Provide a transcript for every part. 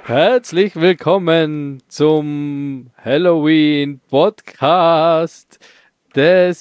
Herzlich willkommen zum Halloween-Podcast des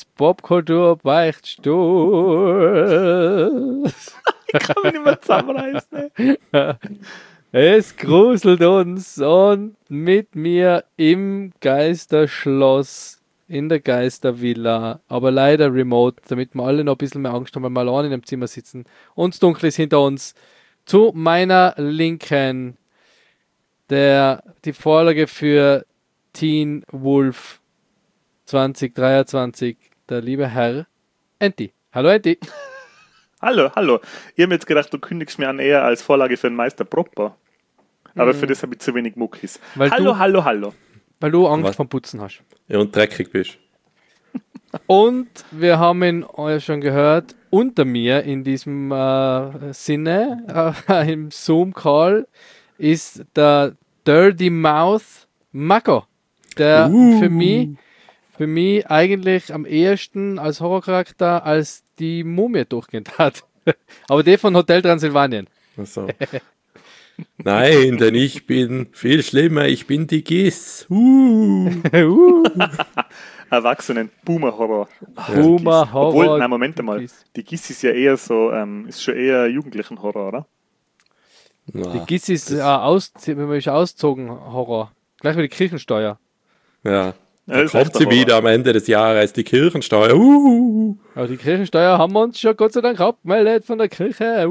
Popkultur-Beichtstuhls. Ich kann mich nicht mehr zusammenreißen. Es gruselt uns und mit mir im Geisterschloss, in der Geistervilla, aber leider remote, damit wir alle noch ein bisschen mehr Angst haben, weil wir allein in einem Zimmer sitzen und es dunkel ist hinter uns. Zu meiner Linken die Vorlage für Teen Wolf 2023, der liebe Herr Enti. Hallo Enti. Hallo. Ich habe mir jetzt gedacht, du kündigst mir an eher als Vorlage für den Meister Proper. Aber für das habe ich zu wenig Muckis. Hallo. Weil du Angst vom Putzen hast. Ja, und dreckig bist. Und wir haben ihn schon gehört, unter mir in diesem Sinne, im Zoom-Call, ist der Dirty Mouth Mako, der für mich eigentlich am ehesten als Horrorcharakter als die Mumie durchgehend hat. Aber der von Hotel Transsilvanien. Also. Nein, denn ich bin viel schlimmer, ich bin die Giss. Erwachsenen Boomer-Horror. Boomer-Horror. Obwohl, nein, Moment mal. Die Giss ist ja eher so, ist schon eher jugendlichen Horror, oder? Die Giss ist, wenn man ist auszogen, Horror. Gleich wie die Kirchensteuer. Ja. Ja, Da kommt sie wieder am Ende des Jahres, die Kirchensteuer. Aber die Kirchensteuer haben wir uns schon Gott sei Dank abgemeldet von der Kirche.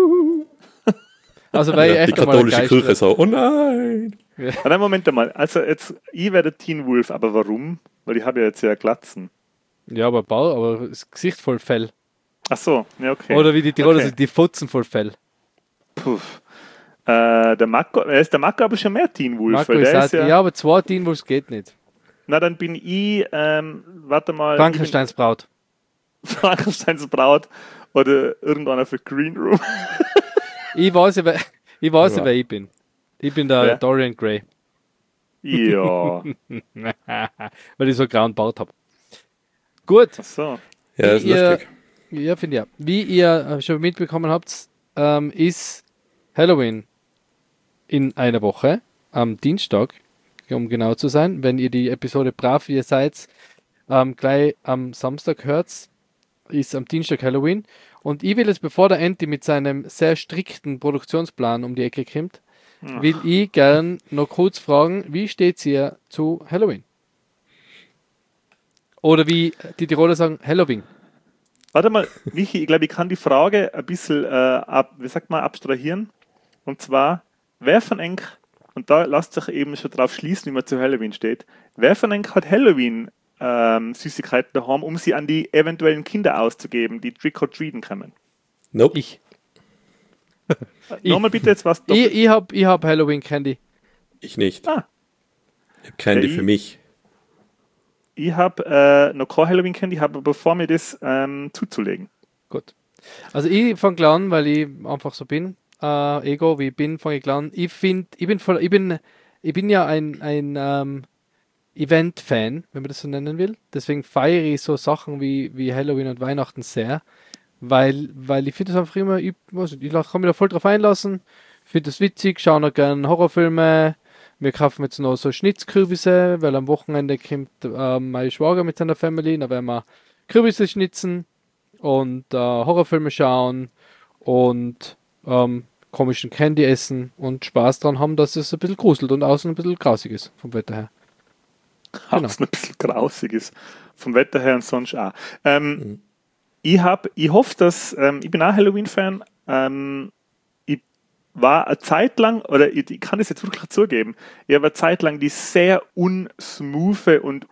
Also weil ja, die katholische Kirche so, oh nein. Ja. Nein, Moment mal. Also jetzt, ich werde Teen Wolf, aber warum? Weil ich habe ja jetzt ja Glatzen. Ja, aber das Gesicht voll Fell. Ach so, ja, okay. Oder wie die Tiroler sagen, die Futzen voll Fell. Puff. Der Marco aber schon mehr Teen Wolf. Marco ist ja, aber 2 Teen Wolves geht nicht. Na, dann bin ich, warte mal. Frankensteins Braut. Frankensteins Braut oder irgendeiner für Green Room. Ich weiß, wer ich bin. Ich bin der Dorian Gray. Ja. Weil ich so grauen Bart habe. Gut. Ach so. Ja, das ist lustig. Ja, finde ich ja. Wie ihr schon mitbekommen habt, ist Halloween in einer Woche, am Dienstag, um genau zu sein. Wenn ihr die Episode brav, wie ihr seid, gleich am Samstag hört, ist am Dienstag Halloween. Und ich will jetzt, bevor der Enti mit seinem sehr strikten Produktionsplan um die Ecke kommt, will ich gern noch kurz fragen, wie steht's ihr zu Halloween? Oder wie die Tiroler sagen, Halloween. Warte mal, Michi, ich glaube, ich kann die Frage ein bisschen abstrahieren. Und zwar, wer von euch, und da lasst sich eben schon drauf schließen, wie man zu Halloween steht, wer von euch hat Halloween Süßigkeiten daheim, um sie an die eventuellen Kinder auszugeben, die Trick-or-Treaten kommen? Nope. Ich. Nochmal bitte jetzt was. Ich hab Halloween Candy. Ich nicht. Ich habe Candy für mich. Ich habe noch kein Halloween Candy, habe aber vor mir das zuzulegen. Gut. Also ich fange gleich an, weil ich einfach so bin. Ego, wie ich bin, fange ich gleich an. Ich bin ja ein Event-Fan, wenn man das so nennen will. Deswegen feiere ich so Sachen wie Halloween und Weihnachten sehr. Weil ich finde das einfach immer, ich kann mich da voll drauf einlassen, finde das witzig, schaue noch gerne Horrorfilme, wir kaufen jetzt noch so Schnitzkürbisse, weil am Wochenende kommt mein Schwager mit seiner Family, da werden wir Kürbisse schnitzen und Horrorfilme schauen und komischen Candy essen und Spaß dran haben, dass es ein bisschen gruselt und außen ein bisschen grausig ist, vom Wetter her. Genau. Außen ein bisschen grausig ist, vom Wetter her und sonst auch. Ich hoffe, dass, ich bin auch Halloween-Fan, ich war eine Zeit lang, oder ich kann das jetzt wirklich zugeben, ich habe eine Zeit lang die sehr unsmoothe und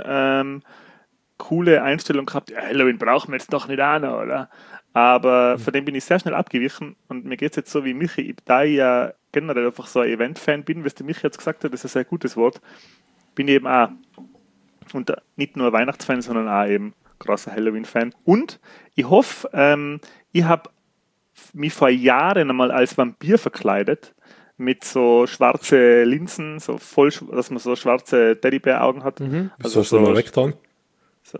coole Einstellung gehabt, ja, Halloween brauchen wir jetzt doch nicht auch noch, oder? Aber von dem bin ich sehr schnell abgewichen und mir geht es jetzt so wie Michi, da ich ja generell einfach so ein Event-Fan bin, wie es der Michi jetzt gesagt hat, das ist ein sehr gutes Wort, bin ich eben auch, und nicht nur Weihnachtsfan, sondern auch eben großer Halloween-Fan. Und ich hoffe, ich habe mich vor Jahren einmal als Vampir verkleidet, mit so schwarze Linsen, so voll, dass man so schwarze Teddybär-Augen hat. Also hast du mal weggetan?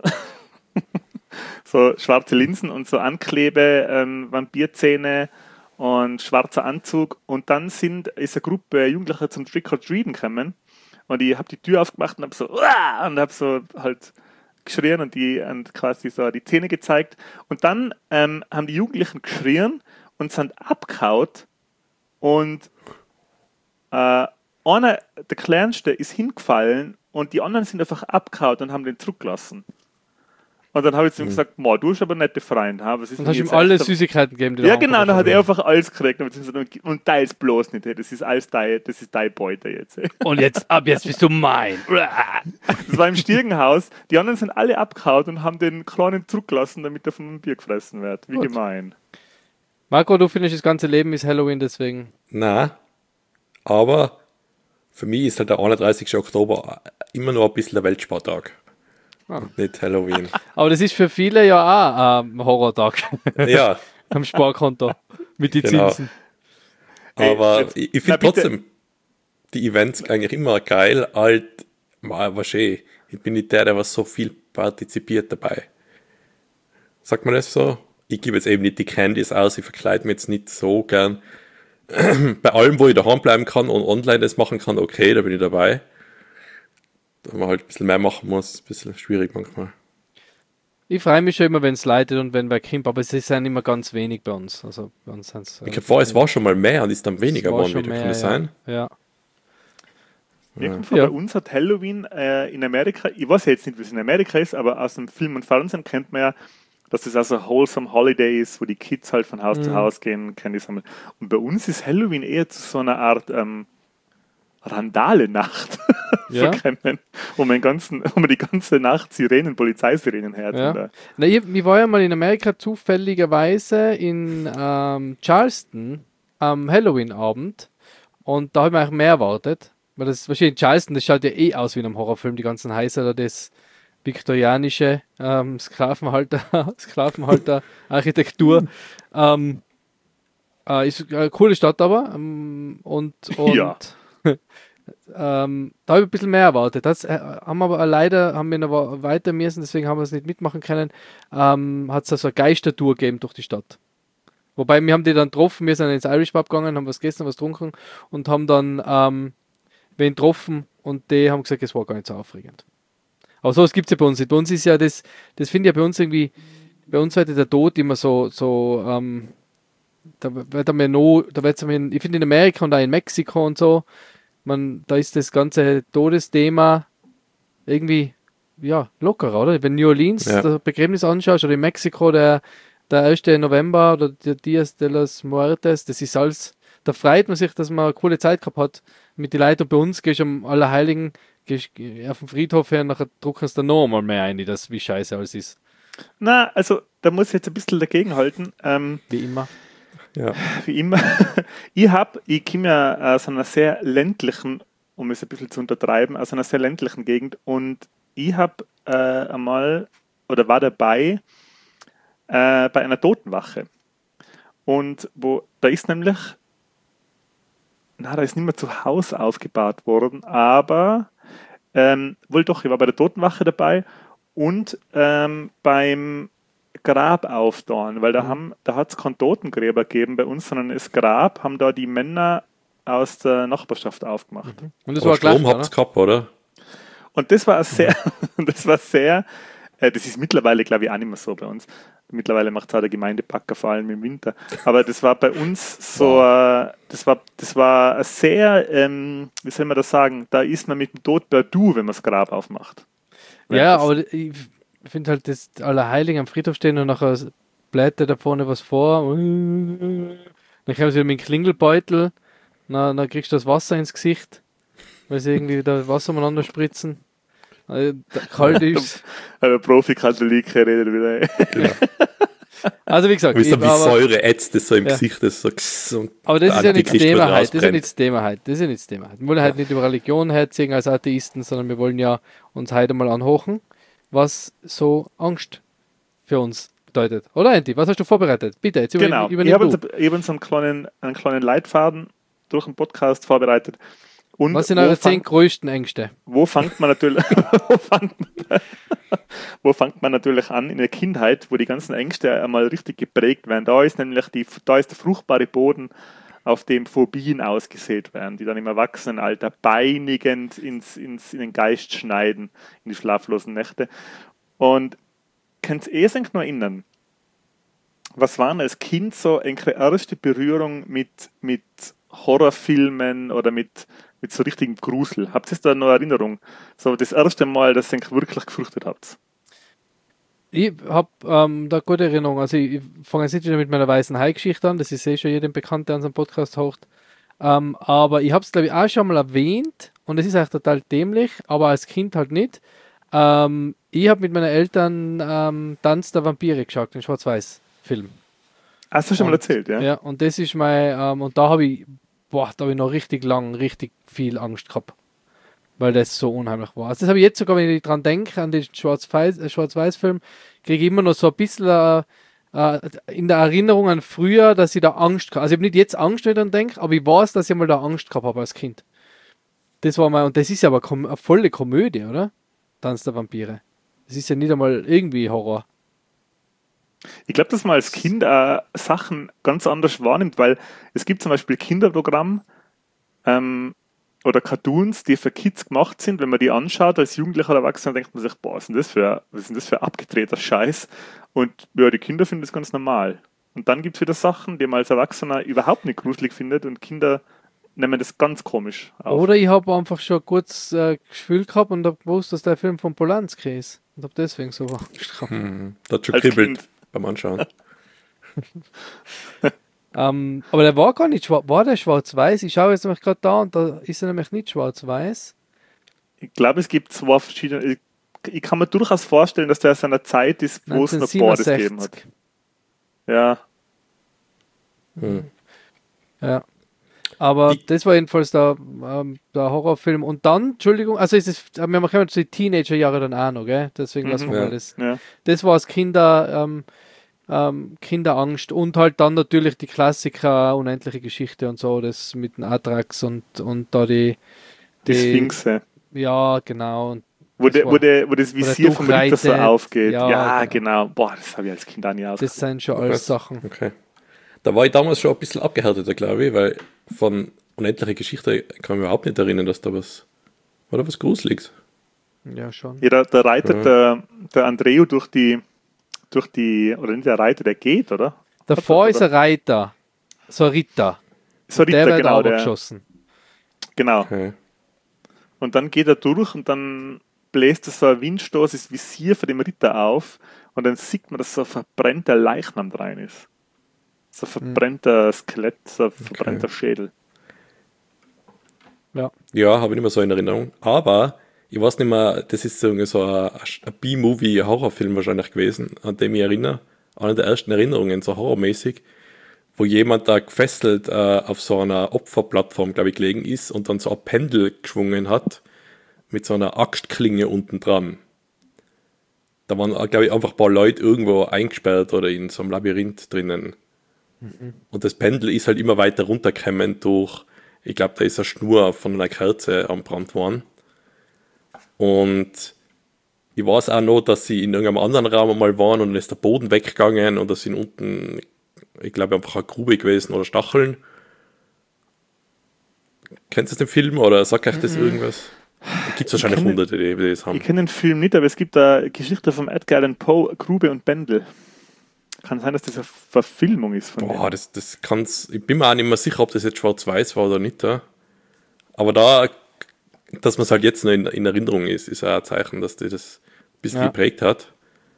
So schwarze Linsen und so Anklebe, Vampirzähne und schwarzer Anzug. Und dann ist eine Gruppe Jugendlicher zum Trick-or-Treaten gekommen. Und ich habe die Tür aufgemacht und habe so, Uah! Und habe so halt geschrien und quasi so die Zähne gezeigt. Und dann haben die Jugendlichen geschrien und sind abgehauen. Und einer, der Kleinste, ist hingefallen und die anderen sind einfach abgehauen und haben den zurückgelassen. Und dann habe ich zu ihm gesagt, du hast aber nette Freunde. Was ist und hast ihm alle Süßigkeiten gegeben? Ja, genau, dann hat er einfach alles gekriegt. Und teils bloß nicht. Das ist alles das ist deine Beute jetzt. Und jetzt bist du mein. Das war im Stiegenhaus. Die anderen sind alle abgehauen und haben den Kleinen zurückgelassen, damit er von einem Bier gefressen wird. Wie Gut. gemein. Marco, du findest, das ganze Leben ist Halloween, deswegen. Nein, aber für mich ist halt der 31. Oktober immer noch ein bisschen der Weltspartag. Nicht Halloween. Aber das ist für viele ja auch ein Horrortag. Ja. Am Sparkonto. Mit den Genau. Zinsen. Aber ich finde trotzdem die Events eigentlich immer geil. Halt, ich bin nicht der was so viel partizipiert dabei. Sagt man das so? Ich gebe jetzt eben nicht die Candies aus, ich verkleide mich jetzt nicht so gern. Bei allem, wo ich daheim bleiben kann und online das machen kann, okay, da bin ich dabei. Wenn man halt ein bisschen mehr machen muss, ist ein bisschen schwierig manchmal. Ich freue mich schon immer, wenn es leitet und wenn wer kommt, aber es ist ja immer ganz wenig bei uns. Also bei uns Ich glaube, es war schon mal mehr und ist dann weniger geworden wieder. Mehr, Kann das sein? Ja. Bei uns hat Halloween in Amerika, ich weiß jetzt nicht, wie es in Amerika ist, aber aus dem Film und Fernsehen kennt man ja, dass das also wholesome Holiday ist, wo die Kids halt von Haus zu Haus gehen, Candy sammeln. Und bei uns ist Halloween eher zu so einer Art Randale-Nacht verkommen, wo man die ganze Nacht Polizeisirenen hört. Ja. Ich war ja mal in Amerika zufälligerweise in Charleston am Halloween-Abend und da habe ich mir eigentlich mehr erwartet, weil das wahrscheinlich in Charleston, das schaut ja aus wie in einem Horrorfilm, die ganzen Häuser da, das viktorianische Sklavenhalter-Architektur. Ist eine coole Stadt aber und da habe ich ein bisschen mehr erwartet. Das haben wir aber leider noch weiter müssen, deswegen haben wir es nicht mitmachen können. Hat es also eine Geistertour gegeben durch die Stadt. Wobei, wir haben die dann getroffen, wir sind ins Irish Pub gegangen, haben was gegessen, was getrunken und haben dann wen getroffen und die haben gesagt, es war gar nicht so aufregend. Aber sowas gibt es ja bei uns nicht. Bei uns ist ja das finde ich ja bei uns irgendwie, bei uns wird der Tod immer so da wird ich finde in Amerika und auch in Mexiko und so, da ist das ganze Todesthema irgendwie, lockerer, oder? Wenn New Orleans das Begräbnis anschaust oder in Mexiko der 1. November oder der Dias de los Muertes, das ist alles, da freut man sich, dass man eine coole Zeit gehabt hat mit den Leuten. Und bei uns gehst du am Allerheiligen, gehst auf den Friedhof her und nachher druckst du da noch einmal mehr ein, wie scheiße alles ist. Na, also da muss ich jetzt ein bisschen dagegenhalten. Wie immer. Ja. Wie immer. Ich komme ja aus einer sehr ländlichen, um es ein bisschen zu untertreiben, aus einer sehr ländlichen Gegend und ich habe war dabei bei einer Totenwache. Und da ist nämlich, da ist nicht mehr zu Hause aufgebaut worden, aber ich war bei der Totenwache dabei und beim Grab auftauen, weil da hat es keinen Totengräber gegeben bei uns, sondern das Grab haben da die Männer aus der Nachbarschaft aufgemacht. Und das war Strom habt ihr gehabt, oder? Und das war das ist mittlerweile, glaube ich, auch nicht mehr so bei uns. Mittlerweile macht es auch der Gemeindepacker, vor allem im Winter. Aber das war bei uns so, das war sehr, wie soll man das sagen, da ist man mit dem Tod per Du, wenn man das Grab aufmacht. Ja, aber ich finde halt das Allerheiligen am Friedhof stehen und nachher bläht da vorne was vor. Dann kommen sie mit dem Klingelbeutel, dann kriegst du das Wasser ins Gesicht, weil sie irgendwie da Wasser umeinander spritzen. Kalt ist. Der Profi-Katholiker redet wieder. Genau. Also wie gesagt, wie Säure ätzt das so im Gesicht. Das so aber das ist ja nicht das Thema heute. Das ist ja nicht das Thema heute. Wir wollen halt nicht über Religion herziehen als Atheisten, sondern wir wollen ja uns heute mal anhochen, was so Angst für uns bedeutet. Oder Andy, was hast du vorbereitet? Bitte, jetzt genau. Ich habe uns einen kleinen Leitfaden durch den Podcast vorbereitet. Und was sind eure 10 größten Ängste? Wo fängt man natürlich... Wo fängt man natürlich an? In der Kindheit, wo die ganzen Ängste einmal richtig geprägt werden. Da ist nämlich da ist der fruchtbare Boden, auf dem Phobien ausgesät werden, die dann im Erwachsenenalter beinigend in den Geist schneiden, in die schlaflosen Nächte. Und könnt ihr euch noch erinnern, was waren als Kind so eine erste Berührung mit Horrorfilmen oder mit so richtigem Grusel? Habt ihr da noch Erinnerung? So das erste Mal, dass ihr wirklich gefürchtet habt? Ich habe da gute Erinnerung. Also ich fange jetzt nicht wieder mit meiner weißen Hai-Geschichte an, das ist schon jedem bekannt, der unseren Podcast hört. Aber ich habe es, glaube ich, auch schon mal erwähnt und es ist eigentlich total dämlich, aber als Kind halt nicht. Ich habe mit meinen Eltern Tanz der Vampire geschaut, den Schwarz-Weiß-Film. Hast du schon mal erzählt, ja? Ja, und das ist und da habe ich noch richtig lang, richtig viel Angst gehabt. Weil das so unheimlich war. Also das habe ich jetzt sogar, wenn ich dran denke, an den Schwarz-Weiß-Film, kriege ich immer noch so ein bisschen in der Erinnerung an früher, dass ich da Angst hatte. Also ich habe nicht jetzt Angst, wenn ich dran denke, aber ich weiß, dass ich mal da Angst gehabt habe als Kind. Das war und das ist ja aber eine volle Komödie, oder? Tanz der Vampire. Das ist ja nicht einmal irgendwie Horror. Ich glaube, dass man als Kind Sachen ganz anders wahrnimmt, weil es gibt zum Beispiel Kinderprogramm, oder Cartoons, die für Kids gemacht sind, wenn man die anschaut als Jugendlicher oder Erwachsener, denkt man sich, boah, was ist denn das für abgedrehter Scheiß? Und ja, die Kinder finden das ganz normal. Und dann gibt es wieder Sachen, die man als Erwachsener überhaupt nicht gruselig findet und Kinder nehmen das ganz komisch auf. Oder ich habe einfach schon kurz Gefühl gehabt und habe gewusst, dass der Film von Polanski ist. Und habe deswegen so Angst gehabt. Das hat schon kribbelt beim Anschauen. Aber der war gar nicht war der schwarz-weiß? Ich schaue jetzt nämlich gerade da und da ist er nämlich nicht schwarz-weiß. Ich glaube, es gibt zwei verschiedene. Ich kann mir durchaus vorstellen, dass der aus einer Zeit ist, wo es noch Bordes gegeben hat. Ja. Ja. Aber das war jedenfalls der Horrorfilm. Und dann, Entschuldigung, also wir haben die Teenagerjahre dann auch noch, gell? Deswegen lassen wir mal das. Ja. Das war als Kinderangst und halt dann natürlich die Klassiker, unendliche Geschichte und so, das mit den Atrax und da die Sphinxe. Ja, genau. Und wo das Visier vom Ritter so aufgeht. Ja, genau. Boah, das habe ich als Kind auch nie aufgehört. Das sind schon alles Sachen. Okay. Da war ich damals schon ein bisschen abgehärteter, glaube ich, weil von unendliche Geschichte kann ich mich überhaupt nicht erinnern, dass da was Gruseliges. Ja, schon. Ja, da reitet der Andreu durch die, oder nicht der Reiter, der geht, oder? Davor ist ein Reiter. So ein Ritter. Der wird genau, geschossen. Genau. Okay. Und dann geht er durch und dann bläst er so ein Windstoß, das Visier von dem Ritter auf und dann sieht man, dass so ein verbrannter Leichnam rein ist. So ein verbrannter Skelett, so ein verbrannter Schädel. Ja, habe ich nicht mehr so in Erinnerung. Aber ich weiß nicht mehr, das ist so ein B-Movie-Horrorfilm wahrscheinlich gewesen, an dem ich erinnere. Eine der ersten Erinnerungen, so horrormäßig, wo jemand da gefesselt auf so einer Opferplattform, glaube ich, gelegen ist und dann so ein Pendel geschwungen hat mit so einer Axtklinge unten dran. Da waren, glaube ich, einfach ein paar Leute irgendwo eingesperrt oder in so einem Labyrinth drinnen. Und das Pendel ist halt immer weiter runtergekommen durch, ich glaube, da ist eine Schnur von einer Kerze am Brand worden. Und ich weiß auch noch, dass sie in irgendeinem anderen Raum einmal waren und dann ist der Boden weggegangen und da sind unten, ich glaube, einfach eine Grube gewesen oder Stacheln. Kennst du den Film oder sagt euch das irgendwas? Es gibt wahrscheinlich hunderte, die das haben. Ich kenne den Film nicht, aber es gibt eine Geschichte von Edgar Allan Poe, Grube und Pendel. Kann sein, dass das eine Verfilmung ist von dem. Das kann's. Ich bin mir auch nicht mehr sicher, ob das jetzt schwarz-weiß war oder nicht. Aber da, dass man es halt jetzt noch in Erinnerung ist auch ein Zeichen, dass die das ein bisschen geprägt hat.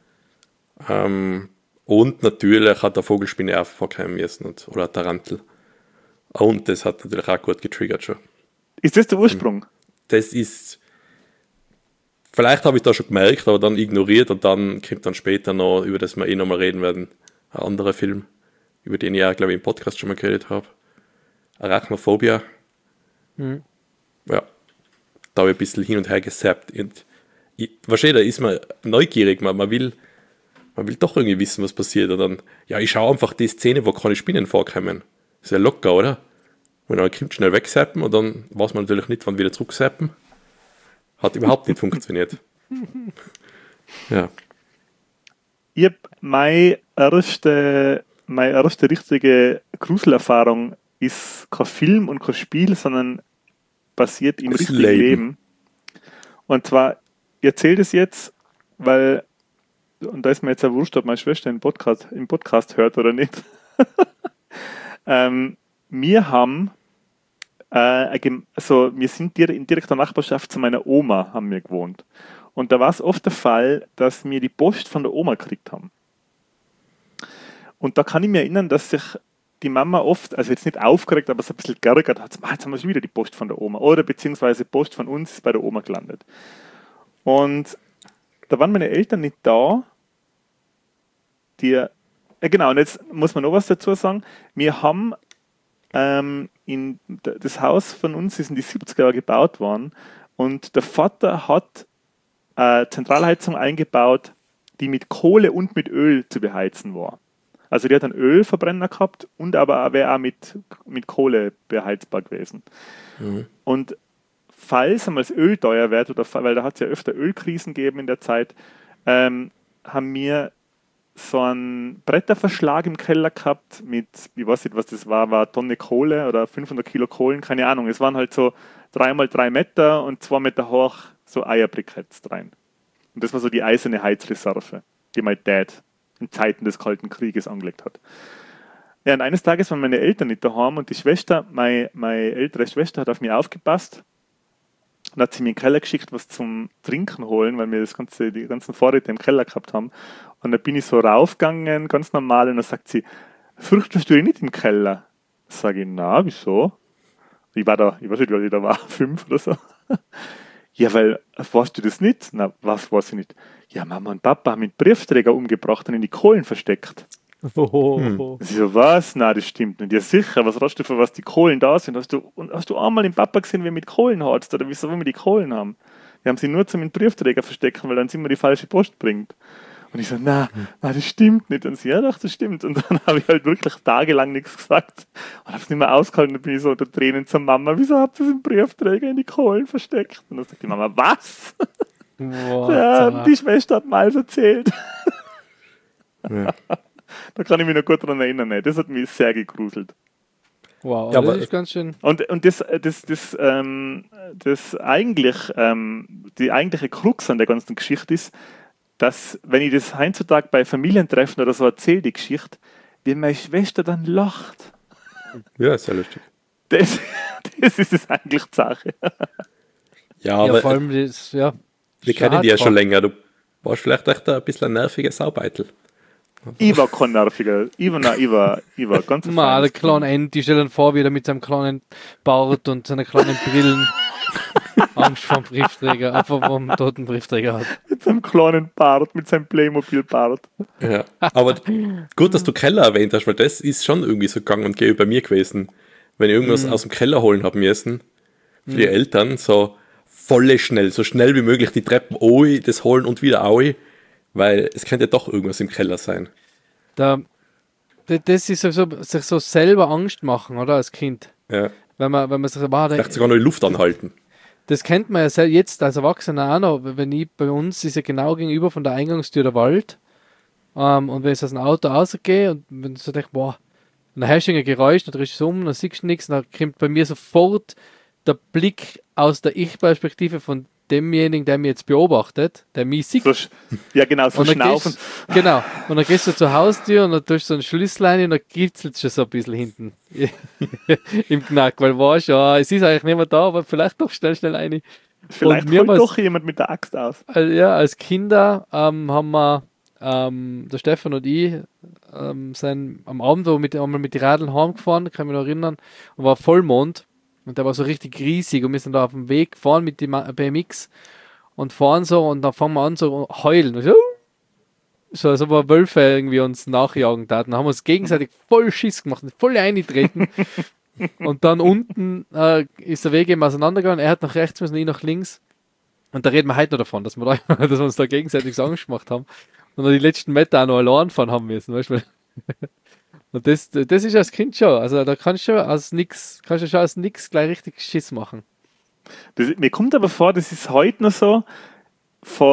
Und natürlich hat der Vogelspinne auch vorkommen müssen oder ein Tarantel. Und das hat natürlich auch gut getriggert schon. Ist das der Ursprung? Das ist. Vielleicht habe ich da schon gemerkt, aber dann ignoriert und dann kommt dann später noch, über das wir nochmal reden werden, ein anderer Film, über den ich auch, glaube ich, im Podcast schon mal geredet habe. Arachnophobia. Ja. Da habe ich ein bisschen hin und her gesappt. Und wahrscheinlich, da ist man neugierig, man will doch irgendwie wissen, was passiert. Und dann, ich schaue einfach die Szene, wo keine Spinnen vorkommen. Ist ja locker, oder? Und dann kommt schnell wegsappen und dann weiß man natürlich nicht, wann wieder zurücksappen. Hat überhaupt nicht funktioniert. Ja. Ich habe meine erste richtige Gruselerfahrung ist kein Film und kein Spiel, sondern basiert im Das richtigen Leben. Leben. Und zwar, ich erzähle das jetzt, weil, und da ist mir jetzt ja wurscht, ob meine Schwester im Podcast hört oder nicht. Wir haben, wir sind in direkter Nachbarschaft zu meiner Oma, haben wir gewohnt. Und da war es oft der Fall, dass wir die Post von der Oma gekriegt haben. Und da kann ich mich erinnern, dass sich die Mama oft, also jetzt nicht aufgeregt, aber so ein bisschen geärgert hat, jetzt haben wir schon wieder die Post von der Oma. Oder beziehungsweise Post von uns ist bei der Oma gelandet. Und da waren meine Eltern nicht da. Genau, und jetzt muss man noch was dazu sagen. Wir haben das Haus von uns ist in die 70er Jahre gebaut worden und der Vater hat Zentralheizung eingebaut, die mit Kohle und mit Öl zu beheizen war. Also die hat einen Ölverbrenner gehabt und aber wäre auch mit Kohle beheizbar gewesen. Mhm. Und falls einmal das Öl teuer wird, weil da hat es ja öfter Ölkrisen gegeben in der Zeit, haben wir so einen Bretterverschlag im Keller gehabt mit, ich weiß nicht, was das war eine Tonne Kohle oder 500 Kilo Kohlen, keine Ahnung. Es waren halt so 3x3 Meter und 2 Meter hoch so Eierbriketts rein. Und das war so die eiserne Heizreserve, die mein Dad in Zeiten des Kalten Krieges angelegt hat. Ja, und eines Tages waren meine Eltern nicht daheim und die Schwester, meine ältere Schwester, hat auf mich aufgepasst und hat sie mir in den Keller geschickt, was zum Trinken holen, weil wir die ganzen Vorräte im Keller gehabt haben. Und dann bin ich so raufgegangen, ganz normal, und dann sagt sie, fürchtest du dich nicht im Keller? Sage ich, na, wieso? Ich weiß nicht, weil ich da war, 5 oder so. Ja, weil, weißt du das nicht? Na, was weiß ich nicht? Ja, Mama und Papa haben mit Briefträger umgebracht und in die Kohlen versteckt. Sie so, was? Na, das stimmt nicht. Ja, sicher, was hast du für was die Kohlen da sind? Hast du einmal den Papa gesehen, wie er mit Kohlen hat? Oder wieso wir die Kohlen haben? Wir haben sie nur zum Briefträger verstecken, weil dann immer die falsche Post bringt. Und ich so, na, das stimmt nicht. Und sie, ja doch, das stimmt. Und dann habe ich halt wirklich tagelang nichts gesagt. Und habe es nicht mehr ausgehalten. Dann bin ich so unter Tränen zur Mama, wieso habt ihr den Briefträger in die Kohlen versteckt? Und dann sagt die Mama, was? Ja, die Schwester hat mal erzählt. Ja. Da kann ich mich noch gut daran erinnern. Das hat mich sehr gegruselt. Wow, ja, das ist ganz schön. Und das eigentlich, die eigentliche Krux an der ganzen Geschichte ist, dass, wenn ich das heutzutage bei Familientreffen oder so erzähle, die Geschichte, wie meine Schwester dann lacht. Ja, ist ja lustig. Das ist es eigentlich die Sache. Ja, aber vor allem das, ja. Wir kennen die ja schon länger. Du warst vielleicht echt ein bisschen ein nerviger Saubeitel. Ich war kein nerviger. Ich war ganz der kleine Enti, stell dir vor, wie er mit seinem kleinen Bart und seinen kleinen Brillen Angst vor dem Briefträger, einfach vom toten Briefträger hat. Mit seinem kleinen Bart, mit seinem Playmobil-Bart. Ja, aber gut, dass du Keller erwähnt hast, weil das ist schon irgendwie so gang und gäbe bei mir gewesen. Wenn ich irgendwas aus dem Keller holen habe müssen, für die Eltern, so voll schnell, so schnell wie möglich die Treppen ohi, das holen und wieder ohi, weil es könnte ja doch irgendwas im Keller sein. Das ist so, sich so selber Angst machen, oder, als Kind. Ja. Wenn man sich vielleicht sogar noch die Luft anhalten. Das kennt man ja jetzt als Erwachsener auch noch, bei uns ist ja genau gegenüber von der Eingangstür der Wald. Und wenn ich aus dem Auto rausgehe und wenn du so denkst, boah, und dann hast du ein Geräusch, dann drehst du um, dann siehst du nichts, dann kommt bei mir sofort der Blick aus der Ich-Perspektive von demjenigen, der mich jetzt beobachtet, der mich sieht. Ja, genau, so schnaufen. Genau, und dann gehst du zur Haustür und dann tust du so ein Schlüssellein und dann kitzelt es schon so ein bisschen hinten im Knack, weil weißt du, ja, es ist eigentlich niemand da, aber vielleicht doch schnell eine. Vielleicht holt doch jemand mit der Axt aus. Ja, als Kinder haben wir, der Stefan und ich, am Abend, wo wir mit den Radeln heimgefahren, kann ich mich noch erinnern, und war Vollmond. Und der war so richtig riesig und wir sind da auf dem Weg gefahren mit dem BMX und fahren so und dann fangen wir an so heulen. Und so als ob wir Wölfe irgendwie uns nachjagen taten. Dann haben wir uns gegenseitig voll Schiss gemacht und voll eingetreten. Und dann unten ist der Weg eben auseinandergegangen. Er hat nach rechts müssen, ich nach links. Und da reden wir heute noch davon, dass wir uns da gegenseitig so Angst gemacht haben. Und dann die letzten Meter auch noch allein fahren haben müssen. Weißt du? Und das ist als Kind schon. Also da kannst du schon aus nix gleich richtig Schiss machen. Mir kommt aber vor, das ist heute noch so. Vor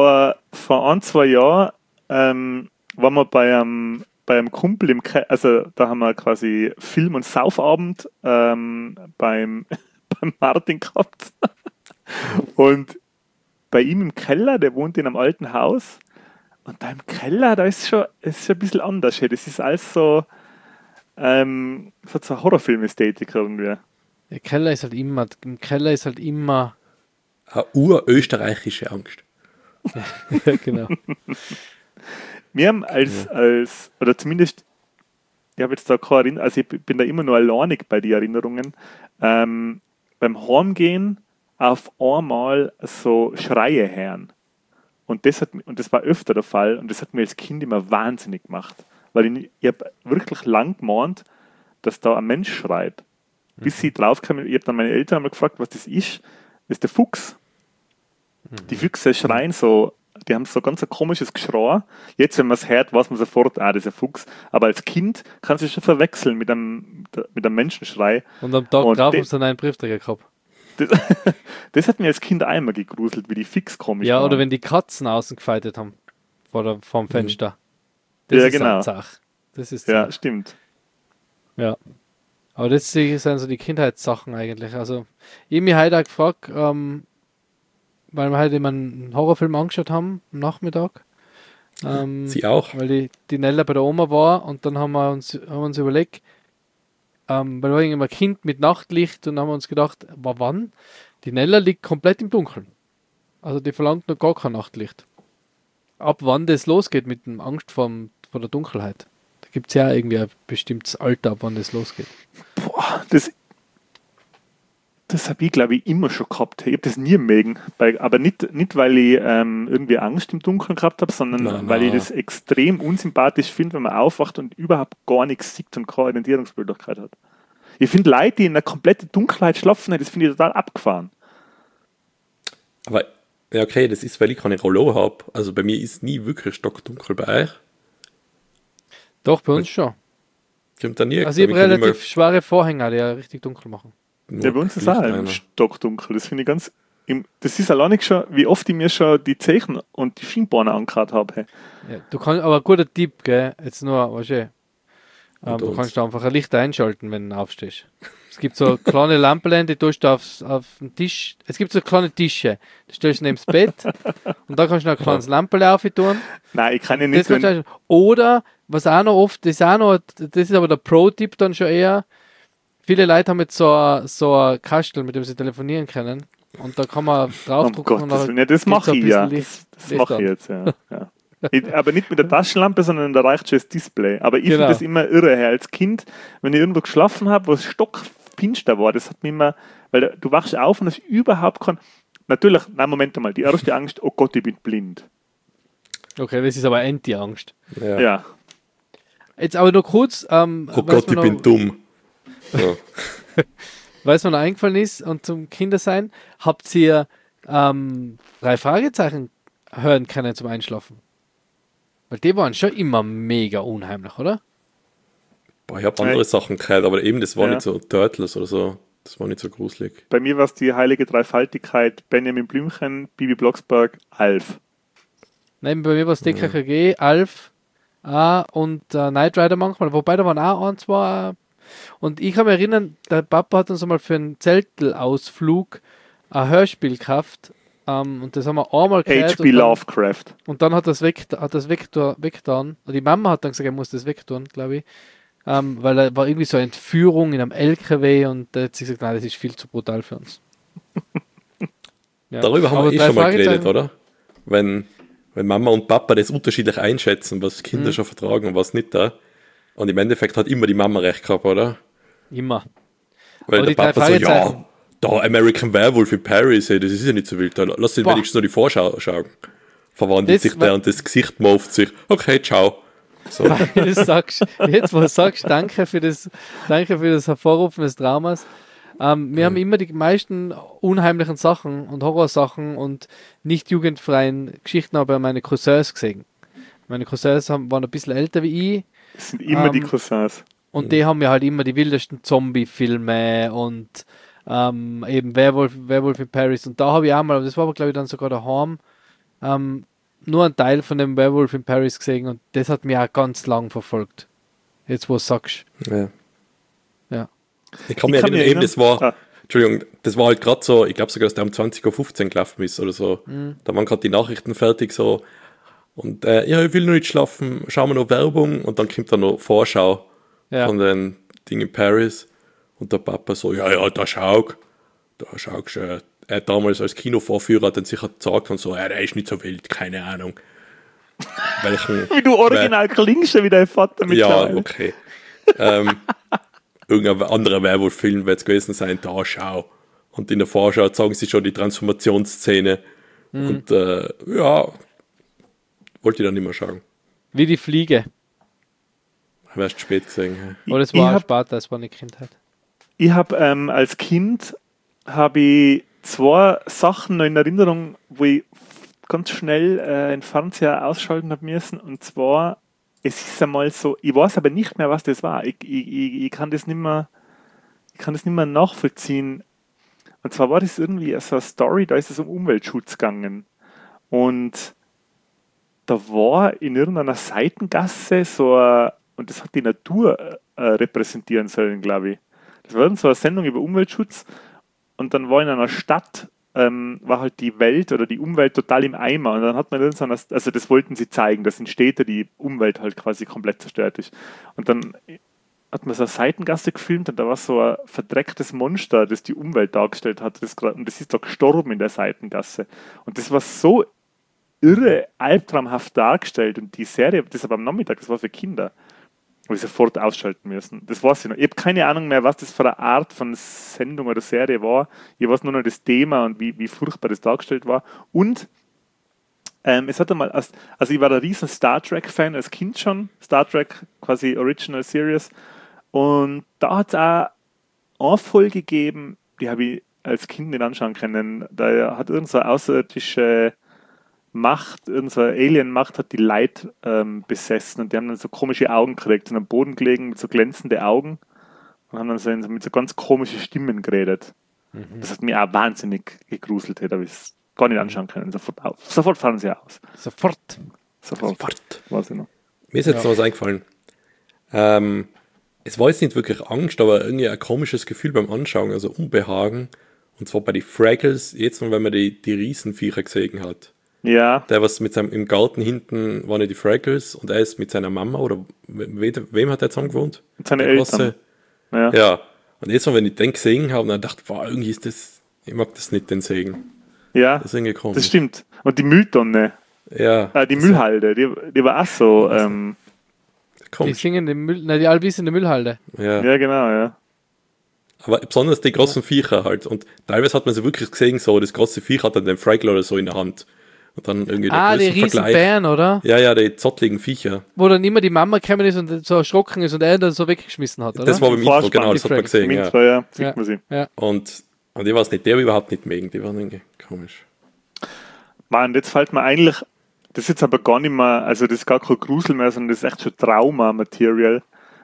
vor 1-2 Jahren waren wir bei einem Kumpel also da haben wir quasi Film- und Saufabend beim Martin gehabt. Und bei ihm im Keller, der wohnt in einem alten Haus. Und da im Keller, da ist schon ein bisschen anders. Das ist alles so, das hat so eine Horrorfilm-Ästhetik irgendwie. Im Keller ist halt immer eine urösterreichische Angst. ja, genau. Wir haben oder zumindest, ich habe jetzt da keine Erinnerung, also ich bin da immer nur alleinig bei den Erinnerungen, beim Heimgehen auf einmal so Schreie hören. Und das war öfter der Fall und das hat mir als Kind immer wahnsinnig gemacht. Weil ich habe wirklich lang gemeint, dass da ein Mensch schreit. Bis sie draufkamen, ich habe dann meine Eltern mal gefragt, was das ist. Das ist der Fuchs. Die Füchse schreien so, die haben so ganz ein komisches Geschrei. Jetzt, wenn man es hört, weiß man sofort, das ist ein Fuchs. Aber als Kind kannst du es schon verwechseln mit einem Menschenschrei. Und am Tag drauf haben sie dann einen Briefträger gehabt. Das hat mir als Kind einmal gegruselt, wie die fix komisch Ja, waren. oder wenn die Katzen außen gefeitet haben vorm Fenster. Das ja, ist genau. eine Sache. Das ist ja, stimmt. Ja. Aber das sind so die Kindheitssachen eigentlich. Also, ich habe mich heute auch gefragt, weil wir heute immer einen Horrorfilm angeschaut haben, am Nachmittag. Sie auch. Weil die Nella bei der Oma war und dann haben wir uns überlegt, weil wir waren immer Kind mit Nachtlicht und haben uns gedacht, wann? Die Nella liegt komplett im Dunkeln. Also die verlangt noch gar kein Nachtlicht. Ab wann das losgeht mit dem Angst vor der Dunkelheit. Da gibt es ja irgendwie ein bestimmtes Alter, ab wann das losgeht. Boah, das habe ich, glaube ich, immer schon gehabt. Ich habe das nie mögen. Aber nicht weil ich irgendwie Angst im Dunkeln gehabt habe, sondern weil ich das extrem unsympathisch finde, wenn man aufwacht und überhaupt gar nichts sieht und keine Orientierungsmöglichkeit hat. Ich finde Leute, die in einer kompletten Dunkelheit schlafen, das finde ich total abgefahren. Aber, ja, okay, das ist, weil ich keine Rollo habe. Also bei mir ist nie wirklich stockdunkel bei euch. Doch, bei uns schon. Kommt da nie. Also ich habe relativ schwere Vorhänge, die ja richtig dunkel machen. Ja, bei uns ist auch im stockdunkel. Das finde ich ganz... Das ist allein schon, wie oft ich mir schon die Zeichen und die Schienbeine angehört habe. Ja, du kannst, aber guter Tipp, gell? Jetzt nur, weißt du, du kannst da einfach ein Licht einschalten, wenn du aufstehst. Es gibt so kleine Lampen, die tust du auf den Tisch. Es gibt so kleine Tische. Die stellst du neben das Bett und da kannst du noch ein kleines Lampen tun. Nein, ich kann ja nicht. Oder, was auch noch oft, das ist aber der Pro-Tipp dann schon eher. Viele Leute haben jetzt so ein Kastel, mit dem sie telefonieren können. Und da kann man draufdrucken. Das mache ich ja. Das mache ich jetzt, ja. Aber nicht mit der Taschenlampe, sondern da reicht schon das Display. Aber ich finde das immer irre. Als Kind, wenn ich irgendwo geschlafen habe, wo es stockfinster war, das hat mich immer, weil du wachst auf und hast überhaupt kein... Natürlich, nein, Moment einmal, die erste Angst, oh Gott, ich bin blind. Okay, das ist aber Anti-Angst. Ja. Jetzt aber nur kurz... oh Gott, ich bin dumm. Ja. Weil es mir noch eingefallen ist und zum Kindersein, habt ihr 3 Fragezeichen hören können zum Einschlafen? Weil die waren schon immer mega unheimlich, oder? Boah, ich habe andere Sachen gehört, aber eben, das war nicht so Turtles oder so. Das war nicht so gruselig. Bei mir war es die heilige Dreifaltigkeit, Benjamin Blümchen, Bibi Blocksberg, Alf. Nein, bei mir war es DKKG, Alf und Knight Rider manchmal, wobei da waren auch 1, 2. Und ich kann mich erinnern, der Papa hat uns einmal für einen Zeltelausflug ein Hörspiel gekauft. Und das haben wir einmal gehört. H.P. Lovecraft. Und dann hat das weggetan. Die Mama hat dann gesagt, er muss das wegtun, glaube ich. Weil er war irgendwie so eine Entführung in einem LKW und da hat sie gesagt, nein, das ist viel zu brutal für uns. Ja. Darüber haben wir schon mal geredet, oder? Wenn Mama und Papa das unterschiedlich einschätzen, was Kinder schon vertragen und was nicht da. Und im Endeffekt hat immer die Mama recht gehabt, oder? Immer. Weil der Papa so, ja, da American Werewolf in Paris, hey, das ist ja nicht so wild. Da lass ihn wenigstens noch die Vorschau schauen. Verwandelt sich der und das Gesicht mauft sich. Okay, ciao. So. Jetzt, wo du sagst, danke für das Hervorrufen des Traumas. Wir haben immer die meisten unheimlichen Sachen und Horrorsachen und nicht jugendfreien Geschichten aber bei meinen Cousins gesehen. Meine Cousins waren ein bisschen älter wie ich. Das sind immer die Cousins. Und die haben ja halt immer die wildesten Zombie-Filme und eben Werewolf in Paris. Und da habe ich auch mal, das war aber glaube ich dann sogar daheim, nur einen Teil von dem Werewolf in Paris gesehen und das hat mich auch ganz lang verfolgt. Jetzt, wo du es sagst. Ja. Ja. Ich kann mich erinnern, eben, das war, Entschuldigung, das war halt gerade so, ich glaube sogar, dass der um 20.15 Uhr gelaufen ist oder so. Da waren gerade die Nachrichten fertig so und ja, ich will noch nicht schlafen, schauen wir noch Werbung und dann kommt dann noch Vorschau von den Dingen in Paris und der Papa so, ja, da schaust du, damals als Kinovorführer hat dann sicher gesagt und so, der ist nicht so wild, keine Ahnung. Wie du original klingst wie dein Vater mittlerweile. Ja, okay. Irgendein anderer Werwolf-Film wird es gewesen sein, da schau. Und in der Vorschau zeigen sie schon die Transformationsszene. Und wollte ich dann nicht mehr schauen. Wie die Fliege. Habe erst spät gesehen. Oder es war später, es war eine Kindheit. Ich habe als Kind ich 2 Sachen noch in Erinnerung, wo ich ganz schnell den Fernseher ausschalten habe müssen. Und zwar, es ist einmal so, ich weiß aber nicht mehr, was das war. Ich kann das nicht mehr nachvollziehen. Und zwar war das irgendwie so eine Story, da ist es um Umweltschutz gegangen. Und da war in irgendeiner Seitengasse und das hat die Natur repräsentieren sollen, glaube ich. Das war so eine Sendung über Umweltschutz und dann war in einer Stadt, war halt die Welt oder die Umwelt total im Eimer und dann hat man also das wollten sie zeigen, dass in Städten die Umwelt halt quasi komplett zerstört ist. Und dann hat man so eine Seitengasse gefilmt und da war so ein verdrecktes Monster, das die Umwelt dargestellt hat und das ist da gestorben in der Seitengasse. Und das war so irre albtraumhaft dargestellt und die Serie, das aber am Nachmittag, das war für Kinder, habe ich sofort ausschalten müssen. Das weiß ich noch. Ich habe keine Ahnung mehr, was das für eine Art von Sendung oder Serie war. Ich weiß nur noch das Thema und wie furchtbar das dargestellt war. Und es hatte mal, also ich war ein riesen Star Trek-Fan als Kind schon, Star Trek quasi Original Series. Und da hat es auch eine Folge gegeben, die habe ich als Kind nicht anschauen können. Da hat irgendeine außerirdische Macht, irgendeine Alien-Macht hat die Leute besessen und die haben dann so komische Augen gekriegt, sind am Boden gelegen mit so glänzende Augen und haben dann so mit so ganz komischen Stimmen geredet. Das hat mich auch wahnsinnig gegruselt, hätte ich es gar nicht anschauen können. Sofort fahren sie aus. Sofort. Weiß ich noch. Mir ist jetzt noch was eingefallen. Es war jetzt nicht wirklich Angst, aber irgendwie ein komisches Gefühl beim Anschauen, also Unbehagen. Und zwar bei den Fraggles, jetzt wenn man die Riesenviecher gesehen hat. Ja. Der, was mit seinem, im Garten hinten waren ja die Fraggles und er ist mit seiner Mama oder wem hat er zusammen gewohnt? Mit seinen Eltern. Ja. Und jetzt, wenn ich den gesehen habe, dann dachte ich, wow, irgendwie ist das, ich mag das nicht, den Segen. Ja, das ist irgendwie komisch. Das stimmt. Und die Mülltonne. Ja. Die Müllhalde, die war auch so. Die singen im Müll, die Albis in der Müllhalde. Ja, genau, ja. Aber besonders die großen Viecher halt. Und teilweise hat man sie wirklich gesehen, so, das große Viech hat dann den Fraggle oder so in der Hand. Und dann irgendwie der die Riesenbären, oder? Ja, die zottligen Viecher. Wo dann immer die Mama gekommen ist und so erschrocken ist und er dann so weggeschmissen hat, oder? Das war beim Intro, genau, das hat man gesehen. Sieht man sie. Ja. Und ich weiß nicht, der war überhaupt nicht mögen, die waren irgendwie komisch. Mann, jetzt fällt mir eigentlich, das ist jetzt aber gar nicht mehr, also das ist gar kein Grusel mehr, sondern das ist echt schon Trauma-Material.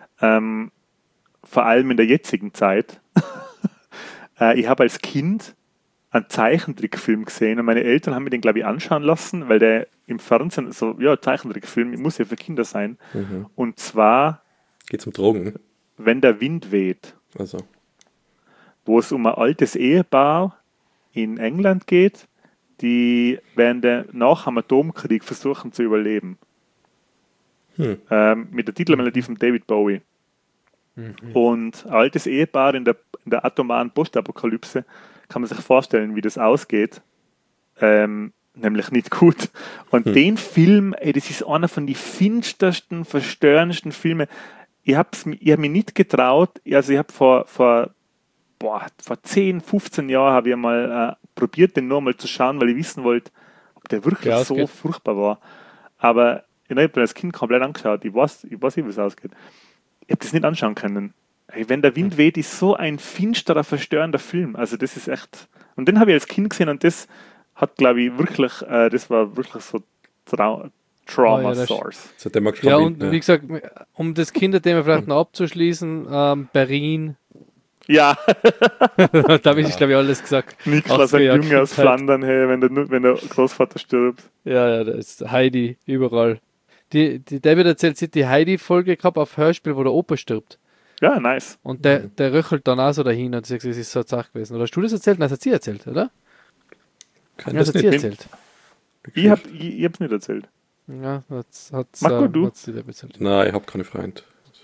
Vor allem in der jetzigen Zeit. Ich habe als Kind einen Zeichentrickfilm gesehen und meine Eltern haben mir den, glaube ich, anschauen lassen, weil der im Fernsehen, so, ja, Zeichentrickfilm, muss ja für Kinder sein. Und zwar geht's um Drogen? Wenn der Wind weht. Also. Wo es um ein altes Ehepaar in England geht, die nach dem Atomkrieg versuchen zu überleben. Mit der Titelmelodie von David Bowie. Und ein altes Ehepaar in der atomaren Postapokalypse, kann man sich vorstellen, wie das ausgeht. Nämlich nicht gut. Und den Film, das ist einer von den finstersten, verstörendsten Filmen. Ich hab mich nicht getraut, also ich habe vor 10, 15 Jahren habe ich mal probiert, den nur mal zu schauen, weil ich wissen wollte, ob der wirklich so furchtbar war. Aber ich habe als Kind komplett angeschaut, ich weiß nicht, wie es ausgeht. Ich habe das nicht anschauen können. Wenn der Wind weht, ist so ein finsterer, verstörender Film. Also das ist echt... Und den habe ich als Kind gesehen und das hat, glaube ich, wirklich... das war wirklich so Trauma-Source. Ja, und wie gesagt, um das Kinderthema vielleicht noch abzuschließen, Berlin Ja, Da habe ich, glaube ich, alles gesagt. Niklas, ein Junge aus Flandern, hey, wenn der Großvater stirbt. Ja, da ist Heidi überall. Die David erzählt, sie hat die Heidi-Folge gehabt auf Hörspiel, wo der Opa stirbt. Ja, nice. Und der röchelt dann auch so dahin und sagt, es ist so eine Sache gewesen. Oder hast du das erzählt? Nein, das hat sie erzählt, oder? Kann Das das hat sie nicht. erzählt. Ich hab's nicht erzählt. Ja, hat's du? sie dir erzählt. Nein, ich habe keine Freunde.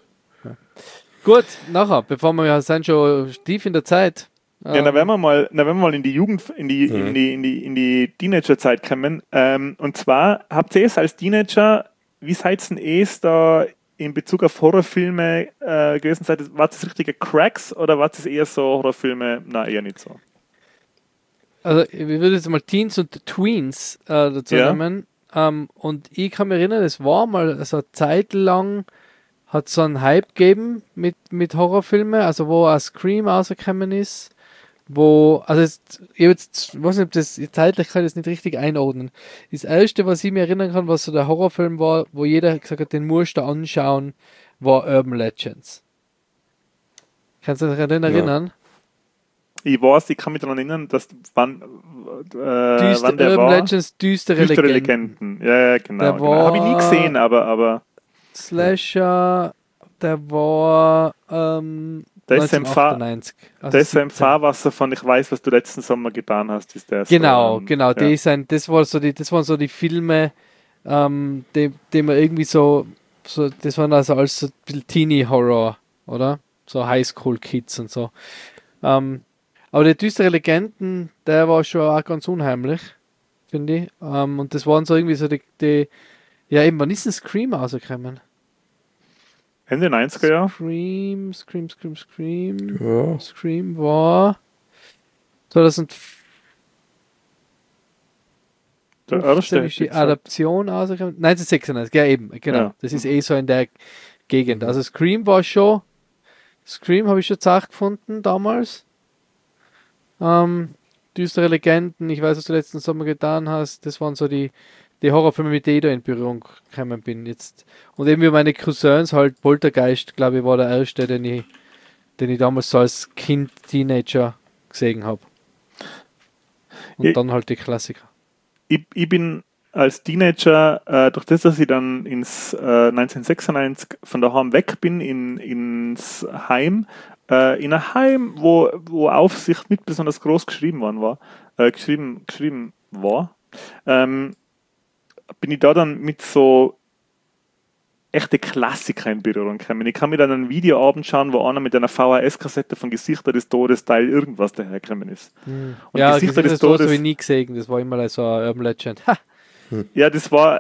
Gut, nachher, bevor wir sind schon tief in der Zeit. Ja, dann werden wir mal in die Jugend, in die Teenagerzeit kommen. Und zwar habt ihr es als Teenager, wie seid ihr denn da in Bezug auf Horrorfilme gewesen? War das richtige Cracks oder war das eher so Horrorfilme? Na, eher nicht so. Also, ich würde jetzt mal Teens und Tweens dazu nehmen. Und ich kann mich erinnern, es war mal so eine Zeit lang, hat so einen Hype gegeben mit Horrorfilmen, also wo auch Scream rausgekommen ist. Also ich weiß nicht, ob das zeitlich kann ich das nicht richtig einordnen. Das erste, was ich mir erinnern kann, was so der Horrorfilm war, wo jeder gesagt hat, den musst du anschauen, war Urban Legends. Kannst du dich daran erinnern? Ich weiß, ich kann mich daran erinnern, dass wann der Urban war. Düstere Legenden. Ja, genau. Habe ich nie gesehen, aber Slasher, der war das ist 1998. SMV, was davon ich weiß, was du letzten Sommer getan hast, ist der. Genau. Ja. Das waren so die Filme, die man irgendwie so, das waren also alles so ein bisschen Teenie-Horror, oder? So Highschool-Kids und so. Aber die düstere Legenden, der war schon auch ganz unheimlich, finde ich. Und das waren so irgendwie so ja eben, wann ist ein Scream rausgekommen? Ende 90er Jahre? Scream. Ja. Scream war 2005. Der erste. Ist die Adaption rausgekommen? 1996, ja eben, genau. Ja. Das ist so in der Gegend. Also Scream habe ich schon zart gefunden damals. Düstere Legenden, ich weiß, was du letzten Sommer getan hast, das waren so die Horrorfilme, mit denen ich da in Berührung gekommen bin jetzt. Und eben wie meine Cousins halt, Poltergeist, glaube ich, war der erste, den ich damals so als Kind, Teenager gesehen habe. Und dann halt die Klassiker. Ich bin als Teenager, durch das, dass ich dann 1996 von daheim weg bin, ins Heim, in ein Heim, wo Aufsicht nicht besonders groß geschrieben war, bin ich da dann mit so echte Klassiker in Berührung gekommen. Ich kann mir dann einen Videoabend schauen, wo einer mit einer VHS-Kassette von Gesichter des Todes Teil irgendwas dahergekommen ist. Und ja, Gesichter des Todes habe ich nie gesehen, das war immer so ein Urban Legend. Ja, das war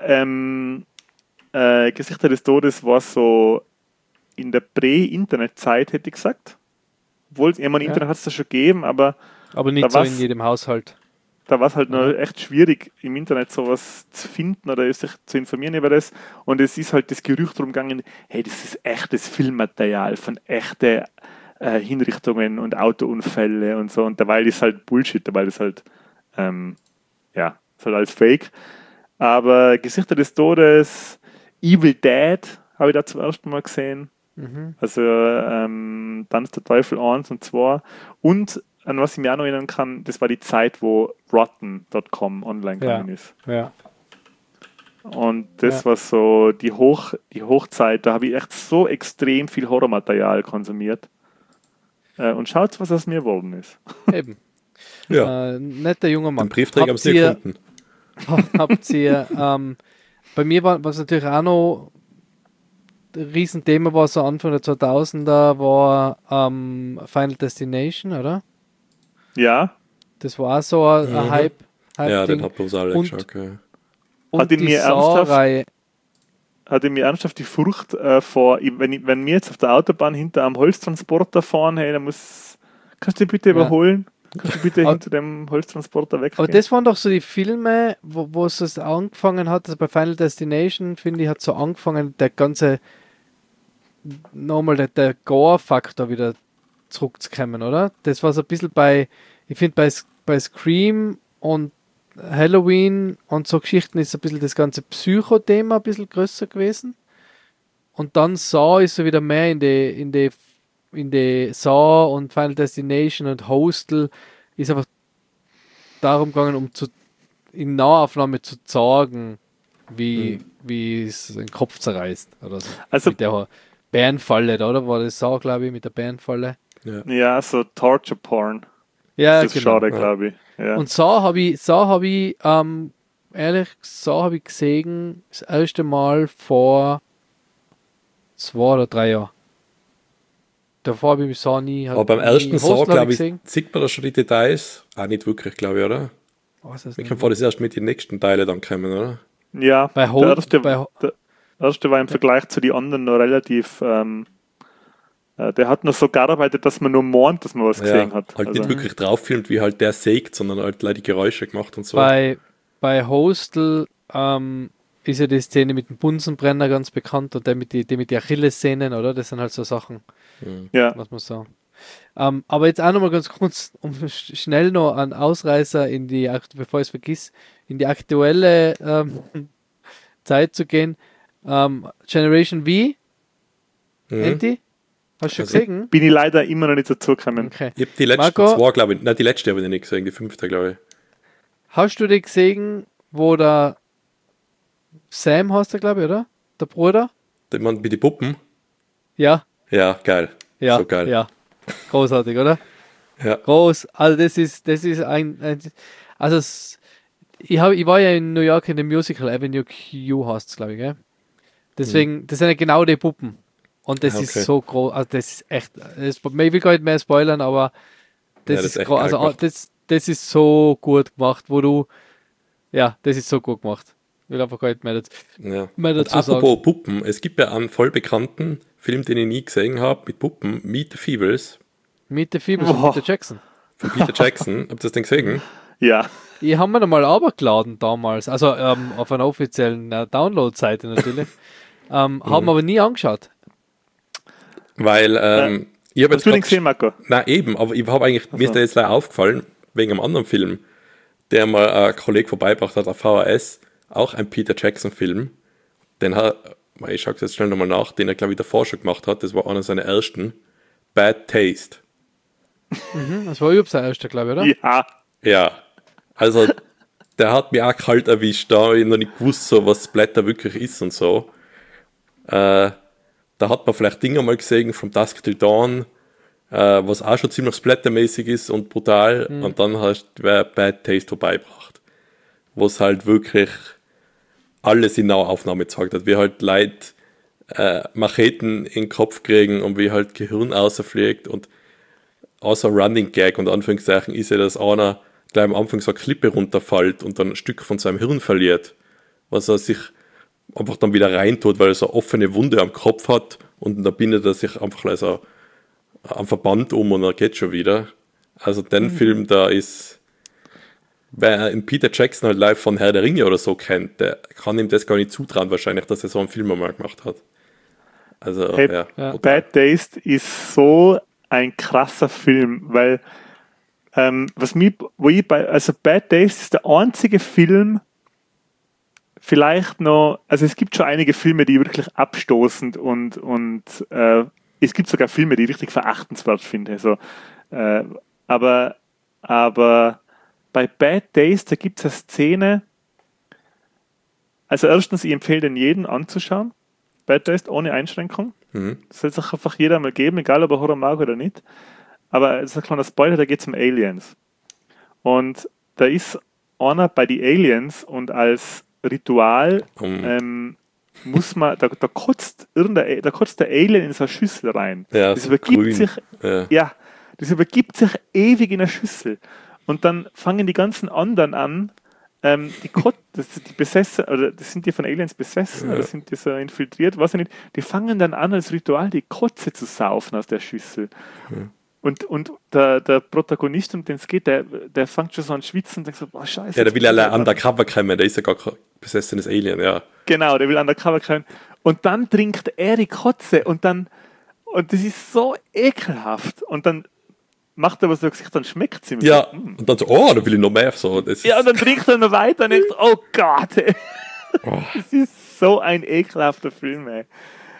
Gesichter des Todes war so in der Prä-Internet-Zeit, hätte ich gesagt. Obwohl, Internet hat es da schon gegeben, aber nicht so in jedem Haushalt. Da war es halt noch echt schwierig, im Internet sowas zu finden oder sich zu informieren über das. Und es ist halt das Gerücht drum gegangen, hey, das ist echtes Filmmaterial von echten Hinrichtungen und Autounfälle und so. Und dabei ist halt Bullshit, dabei ist halt, ist halt alles Fake. Aber Gesichter des Todes, Evil Dead habe ich da zum ersten Mal gesehen. Also Tanz der Teufel 1 und 2. Und an was ich mich auch noch erinnern kann, das war die Zeit, wo Rotten.com online gegangen ist. Ja. Und das war so die Hochzeit, da habe ich echt so extrem viel Horrormaterial konsumiert. Und schaut, was aus mir geworden ist. Eben. Ja. Netter junger Mann. Den Briefträger haben Sie gefunden. Habt ihr, bei mir war was natürlich auch noch ein Riesenthema war so Anfang der 2000er, war Final Destination, oder? Ja. Das war auch so ein Hype. Ja, den hat uns alle geschaut. Und hat in mir ernsthaft die Furcht wenn wir jetzt auf der Autobahn hinter einem Holztransporter fahren, hey, dann kannst du bitte überholen? Kannst du bitte hinter dem Holztransporter weggehen? Aber das waren doch so die Filme, wo es angefangen hat, also bei Final Destination, finde ich, hat so angefangen, der ganze nochmal der Gore-Faktor wieder zurückzukommen, oder? Das war so ein bisschen ich finde bei Scream und Halloween und so Geschichten ist ein bisschen das ganze Psycho-Thema ein bisschen größer gewesen. Und dann Saw ist so wieder mehr in die in die Saw und Final Destination und Hostel ist einfach darum gegangen, in Nahaufnahme zu zeigen, wie es den Kopf zerreißt oder so. Also, mit der Bärenfalle, oder? War das Saw, glaube ich, mit der Bärenfalle? Ja, so Torture Porn. Ja, das ist schade, glaube ich. Ja. Und Saw habe ich, ehrlich, Saw habe ich gesehen, das erste Mal vor 2 oder 3 Jahren. Davor habe ich Saw nie. Aber beim ersten Saw, glaube ich, sieht man da schon die Details. Auch nicht wirklich, glaube ich, oder? Ich kann vor, das erst mit den nächsten Teilen dann kommen, oder? Ja, der erste war im Vergleich zu den anderen noch relativ. Der hat noch so gearbeitet, dass man nur meint, dass man was gesehen hat. Halt nicht wirklich drauf filmt, wie halt der sägt, sondern halt die Geräusche gemacht und so. Bei Hostel ist ja die Szene mit dem Bunsenbrenner ganz bekannt und der mit die Achillessehnen, oder? Das sind halt so Sachen, was man sagen. Aber jetzt auch nochmal ganz kurz, um schnell noch einen Ausreißer bevor ich es vergiss, in die aktuelle Zeit zu gehen. Generation V, Andy? Hast du schon gesehen? Bin ich leider immer noch nicht dazu gekommen. Okay. Ich habe die letzten zwei, glaube ich. Nein, die letzte habe ich nicht gesehen, die 5. glaube ich. Hast du die gesehen, wo der Sam heißt der, glaube ich, oder? Der Bruder? Der Mann mit den Puppen? Ja. Ja, geil. Ja, so geil. Ja. Großartig, oder? Ja. Also das ist ich war ja in New York in dem Musical Avenue Q heißt es, glaube ich, gell? Deswegen, das sind ja genau die Puppen. Und das ist so groß, also das ist echt, ich will gar nicht mehr spoilern, aber das ist groß, also das ist so gut gemacht, das ist so gut gemacht. Ich will einfach gar nicht mehr dazu sagen. Apropos Puppen, es gibt ja einen voll bekannten Film, den ich nie gesehen habe, mit Puppen, Meet the Feebles. Meet the Feebles von Peter Jackson. Von Peter Jackson, habt ihr das denn gesehen? Ja. Die haben wir nochmal runtergeladen damals, also auf einer offiziellen Download-Seite natürlich. Haben aber nie angeschaut. Weil, ich habe jetzt. Hast du den gesehen, Marco? Nein, eben, aber ich habe eigentlich, mir ist der jetzt leider aufgefallen, wegen einem anderen Film, der mal ein Kollege vorbeigebracht hat auf VHS, auch ein Peter Jackson-Film. Den hat, ich schaue jetzt schnell nochmal nach, den er, glaube ich, davor schon gemacht hat, das war einer seiner ersten, Bad Taste. Das war überhaupt sein erster, glaube ich, oder? Ja. Ja, also der hat mich auch kalt erwischt, da habe ich noch nicht gewusst, so, was Splatter wirklich ist und so. Da hat man vielleicht Dinge mal gesehen, From Dusk Till Dawn, was auch schon ziemlich splattermäßig ist und brutal, und dann hast du Bad Taste vorbeigebracht, wo es halt wirklich alles in Nahaufnahme gezeigt hat, wie halt Leute Macheten in den Kopf kriegen und wie halt Gehirn rausfliegt, und außer Running Gag und Anführungszeichen ist ja, dass einer gleich am Anfang so eine Klippe runterfällt und dann ein Stück von seinem Hirn verliert, was er sich einfach dann wieder reintut, weil er so eine offene Wunde am Kopf hat, und dann bindet er sich einfach so am Verband um und dann geht schon wieder. Also den Film, da ist, wer in Peter Jackson halt live von Herr der Ringe oder so kennt, der kann ihm das gar nicht zutrauen wahrscheinlich, dass er so einen Film einmal gemacht hat. Also, hey, Bad Taste ist so ein krasser Film, weil also Bad Taste ist der einzige Film, vielleicht noch, also es gibt schon einige Filme, die wirklich abstoßend und es gibt sogar Filme, die ich richtig verachtenswert finde. So, aber bei Bad Taste, da gibt es eine Szene, also erstens, ich empfehle den jeden anzuschauen, Bad Taste ohne Einschränkung. Das soll sich einfach jeder mal geben, egal ob er Horror mag oder nicht. Aber das ist ein kleiner Spoiler, da geht es um Aliens. Und da ist einer bei den Aliens und als Ritual muss man, da kotzt der Alien in so eine Schüssel rein. Ja, das übergibt sich, das übergibt sich ewig in eine Schüssel. Und dann fangen die ganzen anderen an, die besessen, oder das sind die von Aliens besessen, oder sind die so infiltriert, weiß ich nicht, die fangen dann an, als Ritual die Kotze zu saufen aus der Schüssel. Und der Protagonist, um den es geht, der fängt schon so an schwitzen und denkt so, boah, scheiße. Ja, der will ja undercover kommen, der ist ja gar kein besessenes Alien, ja. Genau, der will undercover kommen. Und dann trinkt er die Kotze und das ist so ekelhaft. Und dann macht er was, so Gesicht, dann schmeckt sie. Ja, und dann so, da will ich noch mehr. So, und dann trinkt er noch weiter und denkt, oh Gott, ey. Das ist so ein ekelhafter Film, ey.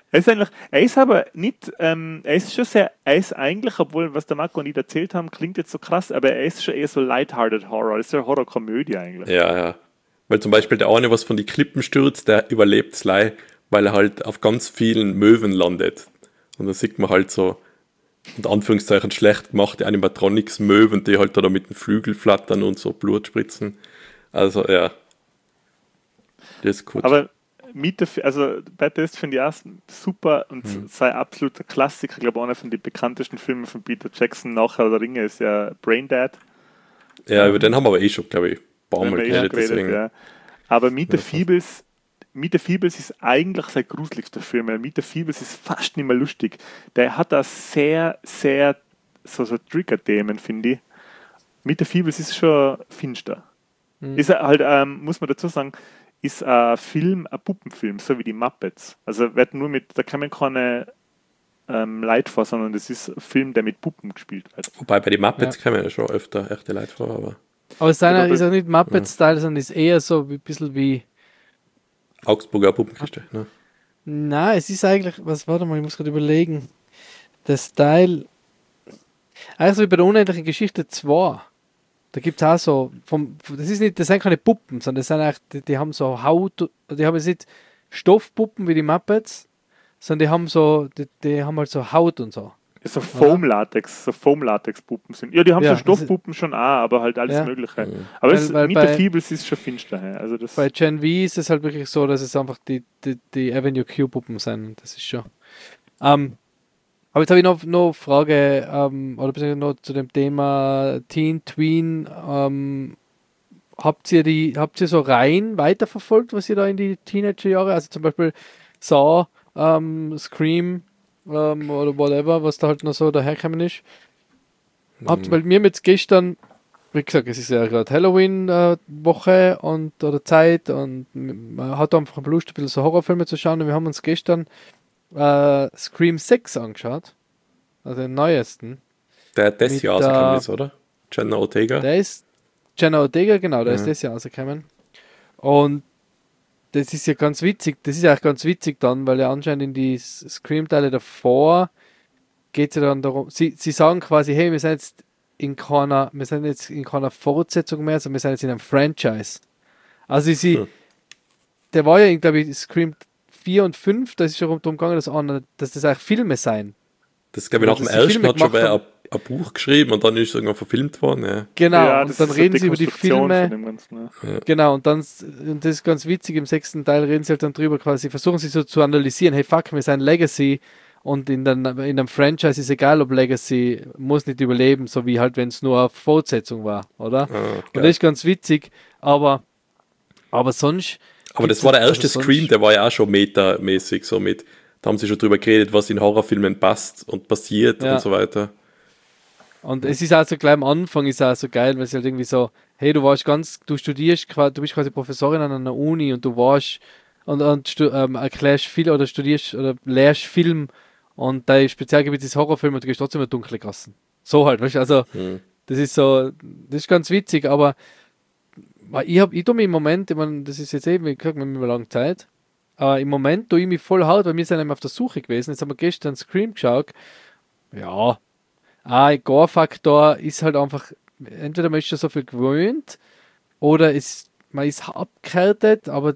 Er ist aber nicht, er ist schon sehr, er ist eigentlich, obwohl, was der Marco und ich erzählt haben, klingt jetzt so krass, aber er ist schon eher so lighthearted Horror, das ist ja Horrorkomödie eigentlich. Ja, ja. Weil zum Beispiel der eine, was von die Klippen stürzt, der überlebt es leider, weil er halt auf ganz vielen Möwen landet. Und da sieht man halt so, unter Anführungszeichen schlecht gemachte Animatronics-Möwen, die halt da mit den Flügeln flattern und so Blut spritzen. Also, ja. Das ist gut. Aber also Bad Taste finde ich auch super und sei absoluter Klassiker. Ich glaube, einer von den bekanntesten Filmen von Peter Jackson nach Herr der Ringe ist ja Braindead. Ja, über den haben wir aber schon, glaube ich, ein paar Mal geredet. Ja. Aber Meet the Feebles ist eigentlich sein gruseligster Film. Meet the Feebles ist fast nicht mehr lustig. Der hat da sehr, sehr so Trigger-Themen, finde ich. Meet the Feebles ist schon finster. Ist halt, muss man dazu sagen, ist ein Puppenfilm, so wie die Muppets. Also wird nur da kann man keine Leute vor, sondern das ist ein Film, der mit Puppen gespielt wird. Wobei bei den Muppets kann man ja schon öfter echte Leute vor, aber seiner ist ja nicht Muppet-Style, sondern ist eher so ein bisschen wie Augsburger Puppenkiste, ne? Nein, es ist eigentlich, warte mal, ich muss gerade überlegen. Der Style, eigentlich so wie bei der unendlichen Geschichte 2. Da gibt es auch so, das sind keine Puppen, sondern das sind eigentlich, die haben so Haut, die haben jetzt nicht Stoffpuppen wie die Muppets, sondern die haben halt so Haut und so. So Foam-Latex-Puppen sind. Ja, die haben so Stoffpuppen schon auch, aber halt alles Mögliche. Aber Meet the Feebles ist schon finster. Also das bei Gen V ist es halt wirklich so, dass es einfach die Avenue Q-Puppen sind. Das ist schon. Aber jetzt habe ich noch eine Frage, oder beziehungsweise noch zu dem Thema Teen, Tween. Habt ihr so Reihen weiterverfolgt, was ihr da in die Teenagerjahre, also zum Beispiel Saw, Scream oder whatever, was da halt noch so dahergekommen ist? Weil mir jetzt gestern, wie gesagt, es ist ja gerade Halloween-Woche oder Zeit und man hat einfach Lust, ein bisschen so Horrorfilme zu schauen und wir haben uns gestern Scream 6 angeschaut. Also den neuesten. Der das Jahr rausgekommen ist, oder? Jenna Ortega. Der ist Jenna Ortega, genau, der ist das Jahr rausgekommen. Und das ist ja ganz witzig. Das ist ja auch ganz witzig dann, weil ja anscheinend in die Scream-Teile davor geht es ja dann darum, sie sagen quasi, hey, wir sind jetzt in keiner Fortsetzung mehr, sondern wir sind jetzt in einem Franchise. Also der war ja, glaube ich, Scream 4 und 5, da ist schon darum gegangen, dass das eigentlich Filme sein. Das glaube ich nach dem ersten hat schon ein Buch geschrieben und dann ist es irgendwann verfilmt worden. Ja. Genau, ja, und dann reden sie über die Filme. Ganzen, ja. Genau, und das ist ganz witzig, im 6. Teil reden sie halt dann drüber quasi, versuchen sie so zu analysieren, hey fuck, wir sind Legacy und in einem Franchise ist egal, ob Legacy muss nicht überleben, so wie halt, wenn es nur eine Fortsetzung war, oder? Und das ist ganz witzig, aber sonst... Aber das war der erste Scream, der war ja auch schon metamäßig, so mit, da haben sie schon drüber geredet, was in Horrorfilmen passt und passiert und so weiter. Und es ist also gleich am Anfang ist auch so geil, weil es halt irgendwie so, hey, du bist quasi Professorin an einer Uni und du warst und erklärst viel oder studierst oder lehrst Film und dein Spezialgebiet ist Horrorfilm und du gehst trotzdem in dunkle Gassen. So halt, weißt du, also das ist so, das ist ganz witzig, aber ich tue mich im Moment, ich meine, das ist jetzt eben, wie gesagt, wir haben immer lange Zeit, im Moment tue ich mich voll hart, weil wir sind eben auf der Suche gewesen, jetzt haben wir gestern Scream geschaut, ja, Gore-Faktor ist halt einfach, entweder man ist schon so viel gewöhnt, oder man ist abgehärtet, aber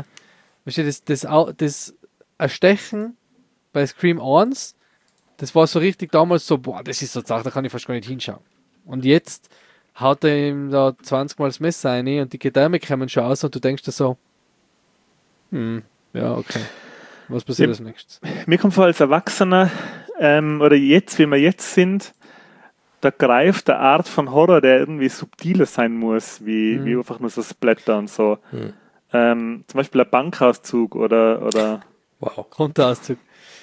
das Erstechen bei Scream 1, das war so richtig damals so, boah, das ist so Sache, da kann ich fast gar nicht hinschauen. Und jetzt haut er ihm da 20 Mal das Messer rein und die Gedärme kommen schon aus und du denkst dir so, ja, okay. Was passiert als nächstes? Mir kommt vor, als Erwachsener, oder jetzt, wie wir jetzt sind, da greift der Art von Horror, der irgendwie subtiler sein muss, wie einfach nur so Splatter und so. Zum Beispiel ein Bankauszug oder wow. Kontoauszug.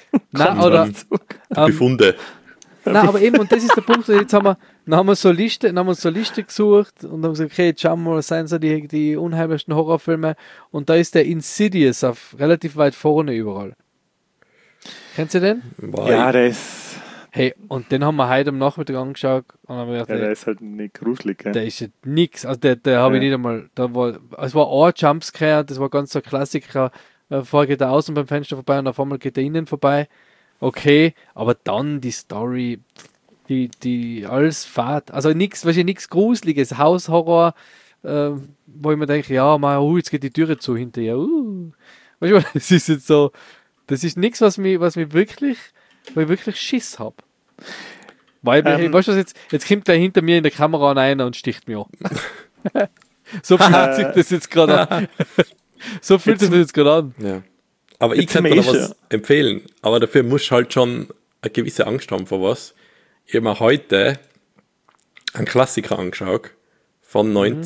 Befunde. Nein, aber eben, und das ist der Punkt, jetzt haben wir so eine Liste gesucht und haben gesagt, okay, jetzt schauen wir mal, was sind so die unheimlichsten Horrorfilme und da ist der Insidious auf relativ weit vorne überall. Kennst du den? Ja, der ist... Hey, und den haben wir heute am Nachmittag angeschaut und haben gedacht, der ist halt nicht gruselig. Der ist ja nix, also der habe ich nicht einmal, es war ein Jumpscare, das war ganz so ein Klassiker, vorher geht er außen beim Fenster vorbei und auf einmal geht er innen vorbei. Okay, aber dann die Story, die alles fad. Also nichts, wahrscheinlich nichts Gruseliges, Haushorror, wo ich mir denke, ja, mal, jetzt geht die Türe zu hinterher. Weißt du, das ist jetzt so, das ist nichts, was mich wirklich, wo ich wirklich Schiss habe. Weil, weißt du was, jetzt kommt der hinter mir in der Kamera rein und sticht mich an. So fühlt sich das jetzt gerade an. So fühlt sich das jetzt gerade an. Ja. Aber ich kann dir da was empfehlen. Aber dafür musst du halt schon eine gewisse Angst haben vor was. Ich habe mir heute einen Klassiker angeschaut von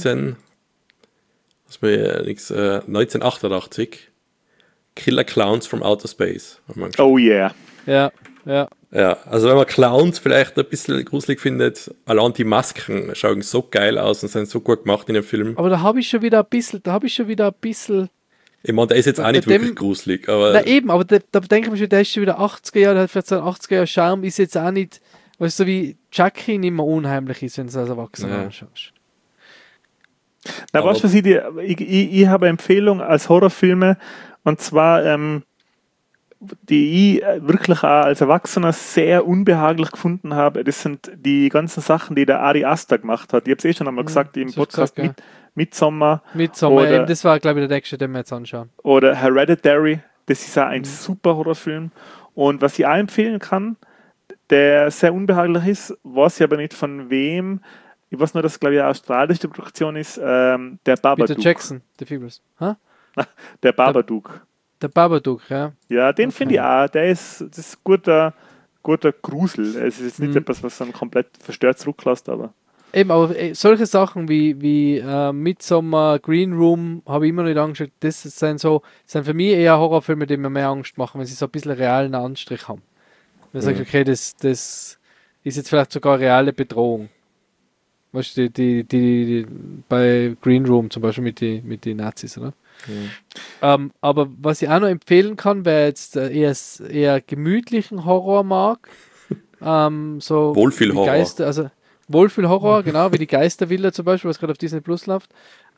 1988. Killer Clowns from Outer Space. Oh yeah. Ja. Ja, also wenn man Clowns vielleicht ein bisschen gruselig findet, allein die Masken schauen so geil aus und sind so gut gemacht in dem Film. Aber da habe ich schon wieder ein bisschen. Ich meine, der ist jetzt auch nicht wirklich gruselig, aber. Na eben, aber da denke ich mir schon, der ist schon wieder 80er Jahre, der hat vielleicht so einen 80er Jahre Charme, ist jetzt auch nicht, weißt du, so wie Chucky nicht mehr unheimlich ist, wenn du es als Erwachsener anschaust. Na, weißt du, was ich habe eine Empfehlung als Horrorfilme, und zwar, die ich wirklich auch als Erwachsener sehr unbehaglich gefunden habe, das sind die ganzen Sachen, die der Ari Aster gemacht hat. Ich habe es schon einmal gesagt im Podcast gesagt, Midsommar. Midsommar, das war, glaube ich, der nächste, den wir jetzt anschauen. Oder Hereditary, das ist auch ein super Horrorfilm. Und was ich auch empfehlen kann, der sehr unbehaglich ist, weiß ich aber nicht von wem, ich weiß nur, dass es, glaube ich, eine australische Produktion ist, der Babadook. Peter Jackson, The Fevers. Der Babadook. Der Babadook, ja. Ja, den finde ich auch. Das ist guter Grusel. Es ist jetzt nicht etwas, was dann komplett verstört zurücklässt, aber. Eben, aber solche Sachen wie Midsommar, Green Room habe ich immer noch nicht angeschaut. Das sind für mich eher Horrorfilme, die mir mehr Angst machen, wenn sie so ein bisschen realen Anstrich haben. Wenn du sagst, okay, das ist jetzt vielleicht sogar eine reale Bedrohung. Weißt du, die bei Green Room zum Beispiel mit den Nazis, oder? Aber was ich auch noch empfehlen kann, wer jetzt eher gemütlichen Horror mag, so Wohlfühlhorror. Geister, also Wohlfühlhorror, genau, wie die Geistervilla zum Beispiel, was gerade auf Disney Plus läuft.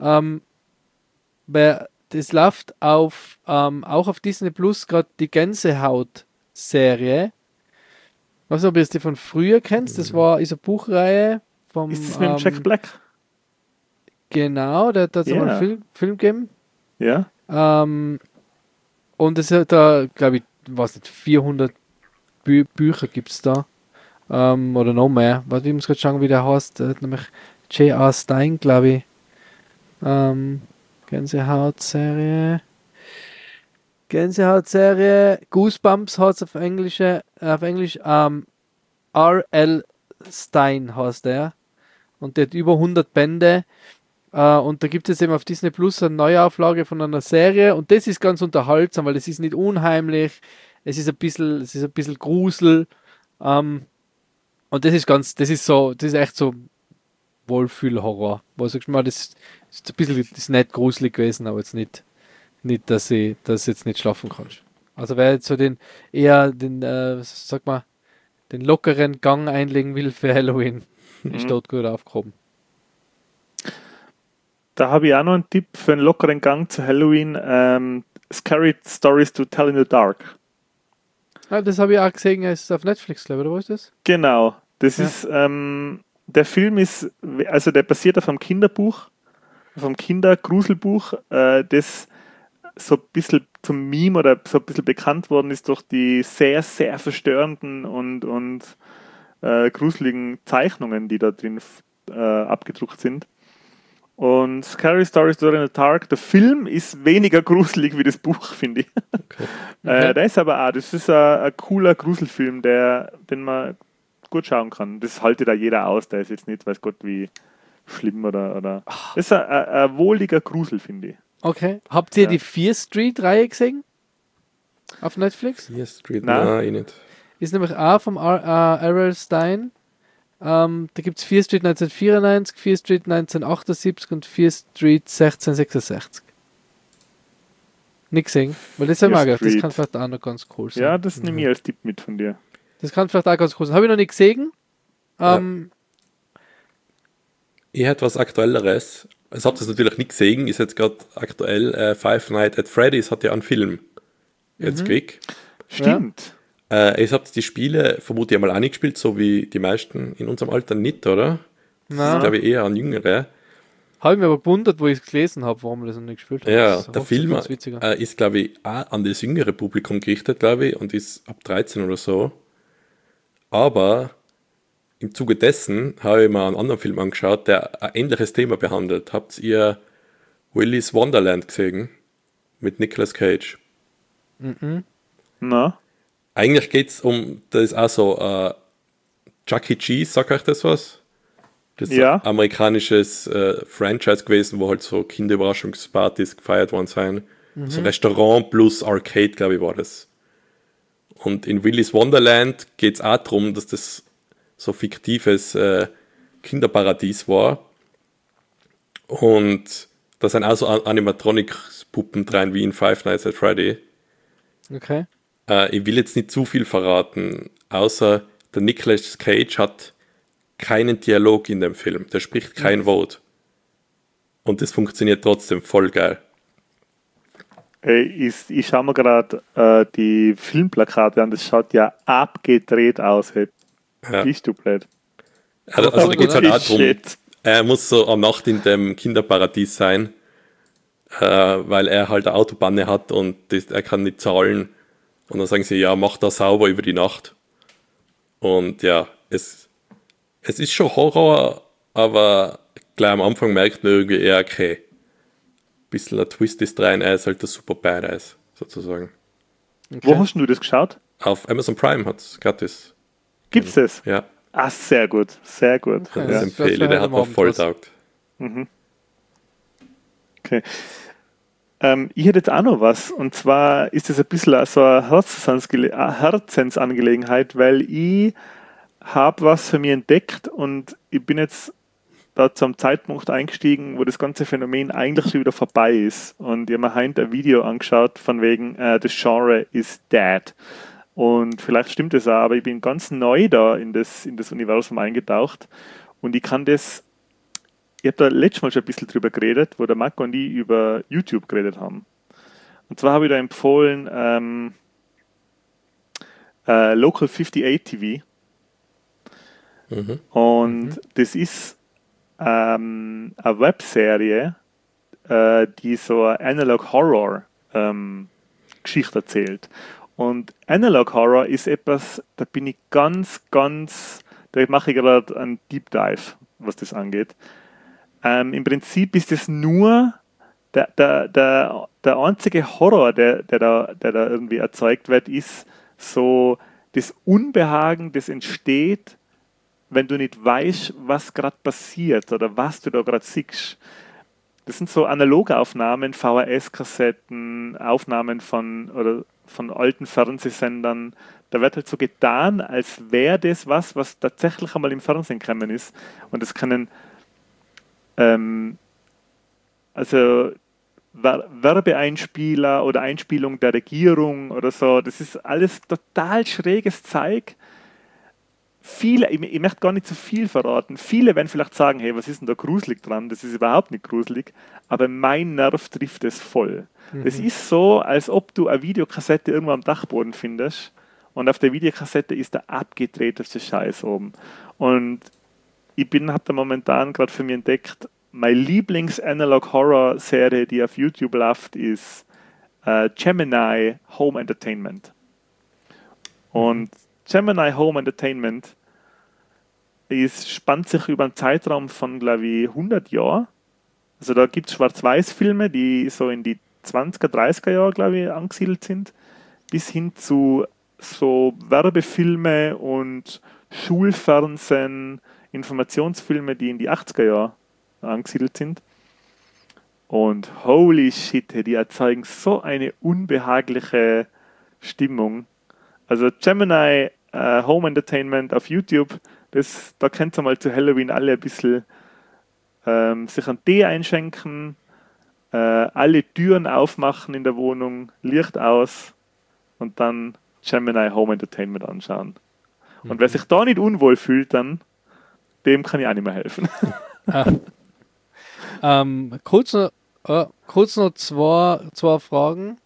Das läuft auch auf Disney Plus gerade die Gänsehaut-Serie. Ich weiß nicht, ob ihr die von früher kennt. Das ist eine Buchreihe vom. Ist das mit Jack Black? Genau, der hat da mal einen Film gegeben. Ja. Und es hat da, glaube ich, 400 Bücher gibt es da. Oder noch mehr. Warte, ich muss gerade schauen, wie der heißt. Nämlich J.R. Stein, glaube ich. Gänsehaut-Serie. Goosebumps heißt auf Englisch. R.L. Stein heißt der. Und der hat über 100 Bände. Und da gibt es eben auf Disney Plus eine Neuauflage von einer Serie. Und das ist ganz unterhaltsam, weil es ist nicht unheimlich. Es ist ein bisschen Grusel. Und das ist echt so Wohlfühlhorror. Wo du sagst, das ist ein bisschen, das ist nicht gruselig gewesen, aber jetzt nicht, dass jetzt nicht schlafen kannst. Also wer jetzt so den lockeren Gang einlegen will für Halloween, ist dort gut aufgehoben. Da habe ich auch noch einen Tipp für einen lockeren Gang zu Halloween. Scary Stories to Tell in the Dark. Das habe ich auch gesehen, es ist auf Netflix, glaube ich, oder wo ist das? Genau. Das ist, der Film ist, also der basiert auf einem Kinderbuch, auf einem Kindergruselbuch, das so ein bisschen zum Meme oder so ein bisschen bekannt worden ist durch die sehr, sehr verstörenden und gruseligen Zeichnungen, die da drin abgedruckt sind. Und Scary Stories to Tell in the Dark, der Film ist weniger gruselig wie das Buch, finde ich. Okay. Der ist aber auch, das ist ein cooler Gruselfilm, den man gut schauen kann. Das haltet da jeder aus, der ist jetzt nicht, weiß Gott, wie schlimm oder. Das ist ein wohliger Grusel, finde ich. Okay. Habt ihr die Fear Street-Reihe gesehen? Auf Netflix? Fear Street, nein, ich nicht. Ist nämlich auch vom R.L. Stein. Da gibt es Fear Street 1994, Fear Street 1978 und Fear Street 1666. Nicht gesehen, weil das ist ja das kann vielleicht auch noch ganz cool sein. Ja, das nehme ich als Tipp mit von dir. Das kann vielleicht auch ganz cool sein. Habe ich noch nicht gesehen. Ich hätte was Aktuelleres. Ich habe das natürlich nicht gesehen, ist jetzt gerade aktuell, Five Nights at Freddy's hat ja einen Film jetzt gekriegt. Stimmt. Ich habe die Spiele vermutlich einmal angespielt, so wie die meisten in unserem Alter nicht, oder? Das ist, glaube ich, eher ein Jüngere. Habe ich mich aber gewundert, wo ich es gelesen habe, warum wir das noch nicht gespielt haben. Ja, der Film ist, glaube ich, auch an das jüngere Publikum gerichtet, glaube ich, und ist ab 13 oder so. Aber im Zuge dessen habe ich mir einen anderen Film angeschaut, der ein ähnliches Thema behandelt. Habt ihr Willy's Wonderland gesehen? Mit Nicolas Cage? Na? Eigentlich geht es das ist auch so Chuck E. Cheese, sagt euch das was? Das ist ein amerikanisches Franchise gewesen, wo halt so Kinderüberraschungspartys gefeiert worden sind. So Restaurant plus Arcade, glaube ich, war das. Und in Willy's Wonderland geht es auch darum, dass das so fiktives Kinderparadies war. Und da sind auch so Animatronics-Puppen drin, wie in Five Nights at Freddy. Okay. Ich will jetzt nicht zu viel verraten, außer der Nicolas Cage hat keinen Dialog in dem Film. Der spricht kein Wort. Und das funktioniert trotzdem voll geil. Ich schaue mir gerade die Filmplakate an, das schaut ja abgedreht aus. Hey. Ja. Bist du blöd? Also da geht es halt auch darum, er muss so eine Nacht in dem Kinderparadies sein, weil er halt eine Autopanne hat und er kann nicht zahlen. Und dann sagen sie, ja, mach das sauber über die Nacht. Und ja, es ist schon Horror, aber gleich am Anfang merkt man irgendwie eher, okay, ein bisschen ein Twist ist rein, er ist halt der super Badass, sozusagen. Okay. Wo hast du das geschaut? Auf Amazon Prime hat es gratis. Gibt's das? Ja. Ah, sehr gut, sehr gut. Okay, das empfehle, der hat mir voll taugt. Okay. Ich hätte jetzt auch noch was, und zwar ist das ein bisschen so eine Herzensangelegenheit, weil ich habe was für mich entdeckt und ich bin jetzt da zum Zeitpunkt eingestiegen, wo das ganze Phänomen eigentlich schon wieder vorbei ist. Und ich habe mir heute ein Video angeschaut, von wegen, das Genre ist dead. Und vielleicht stimmt das auch, aber ich bin ganz neu da in das Universum eingetaucht und ich habe da letztes Mal schon ein bisschen drüber geredet, wo der Marco und ich über YouTube geredet haben. Und zwar habe ich da empfohlen Local 58 TV. Und das ist eine Webserie, die so eine Analog Horror Geschichte erzählt. Und Analog Horror ist etwas, da bin ich da mache ich gerade einen Deep Dive, was das angeht. Im Prinzip ist es nur der einzige Horror, der da irgendwie erzeugt wird, ist so das Unbehagen, das entsteht, wenn du nicht weißt, was gerade passiert oder was du da gerade siehst. Das sind so Analogaufnahmen, VHS-Kassetten, Aufnahmen von alten Fernsehsendern. Da wird halt so getan, als wäre das was tatsächlich einmal im Fernsehen gekommen ist. Und das können Werbeeinspieler oder Einspielung der Regierung oder so. Das ist alles total schräges Zeug. Ich möchte gar nicht zu viel verraten. Viele werden vielleicht sagen, hey, was ist denn da gruselig dran? Das ist überhaupt nicht gruselig. Aber mein Nerv trifft es voll. Das ist so, als ob du eine Videokassette irgendwo am Dachboden findest und auf der Videokassette ist der abgedrehteste Scheiß oben. Und ich habe da momentan gerade für mich entdeckt, meine Lieblings-Analog-Horror-Serie, die auf YouTube läuft, ist Gemini Home Entertainment. Und Gemini Home Entertainment spannt sich über einen Zeitraum von, glaube ich, 100 Jahren. Also da gibt es Schwarz-Weiß-Filme, die so in die 20er, 30er Jahre, glaube ich, angesiedelt sind, bis hin zu so Werbefilme und Schulfernsehen, Informationsfilme, die in die 80er Jahre angesiedelt sind. Und holy shit, die erzeugen so eine unbehagliche Stimmung. Also Gemini Home Entertainment auf YouTube, da könnt ihr mal zu Halloween alle ein bisschen sich einen Tee einschenken, alle Türen aufmachen in der Wohnung, Licht aus und dann Gemini Home Entertainment anschauen. Und wer sich da nicht unwohl fühlt, dann dem kann ich auch nicht mehr helfen. Kurz noch zwei Fragen.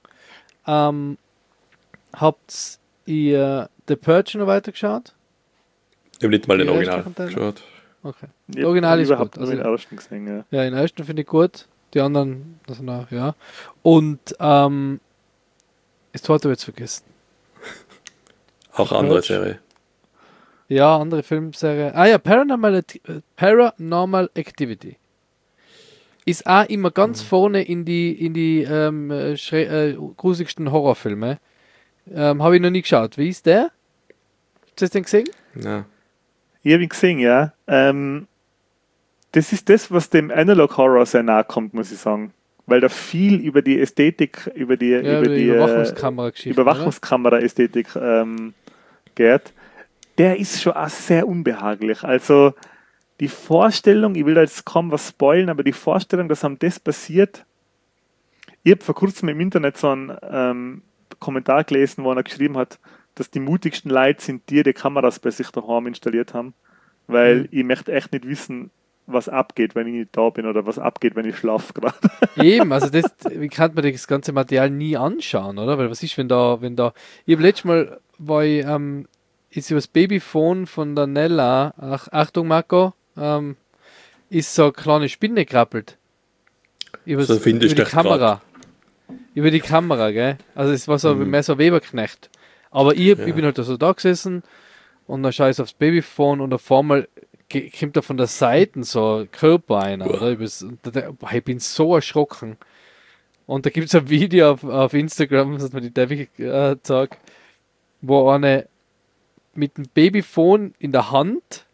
Habt ihr The Purge noch weitergeschaut? Ich habe nicht mal den Die Original ersten Teile? geschaut. Okay. Ich Der Original ist überhaupt gut. nur Also, den ersten gesehen, ja. ja, den ersten finde ich gut. Die anderen, also ja. Und das zweite habe ich jetzt vergessen. Auch andere Purge. Serie. Ja, andere Filmserie. Ah ja, Paranormal Activity. Ist auch immer ganz vorne in die gruseligsten Horrorfilme. Habe ich noch nie geschaut. Wie ist der? Hast du das denn gesehen? Ja. Ich habe ihn gesehen, ja. Das ist das, was dem Analog Horror sehr nahe kommt, muss ich sagen. Weil da viel über die Ästhetik, über die Überwachungskamera-Geschichte. Überwachungskamera-Ästhetik geht. Der ist schon auch sehr unbehaglich. Also die Vorstellung, ich will da jetzt kaum was spoilen, aber die Vorstellung, dass einem das passiert. Ich habe vor kurzem im Internet so einen Kommentar gelesen, wo einer geschrieben hat, dass die mutigsten Leute sind, die Kameras bei sich daheim installiert haben. Weil ich möchte echt nicht wissen, was abgeht, wenn ich nicht da bin oder was abgeht, wenn ich schlafe gerade. Eben, also wie kann man das ganze Material nie anschauen, oder? Weil was ist, wenn da, ich habe letztes Mal, ist über das Babyphone von der Nella, Achtung Marco, ist so eine kleine Spinne gekrabbelt. Über die Kamera. Über die Kamera, gell? Also es war so mehr so Weberknecht. Aber ich bin halt so da gesessen und dann schaue ich aufs Babyphone und auf einmal kommt da von der Seite so ein Körper einer, oder? Ich bin so erschrocken. Und da gibt es ein Video auf Instagram, das mir die David sagt, wo eine mit dem Babyphone in der Hand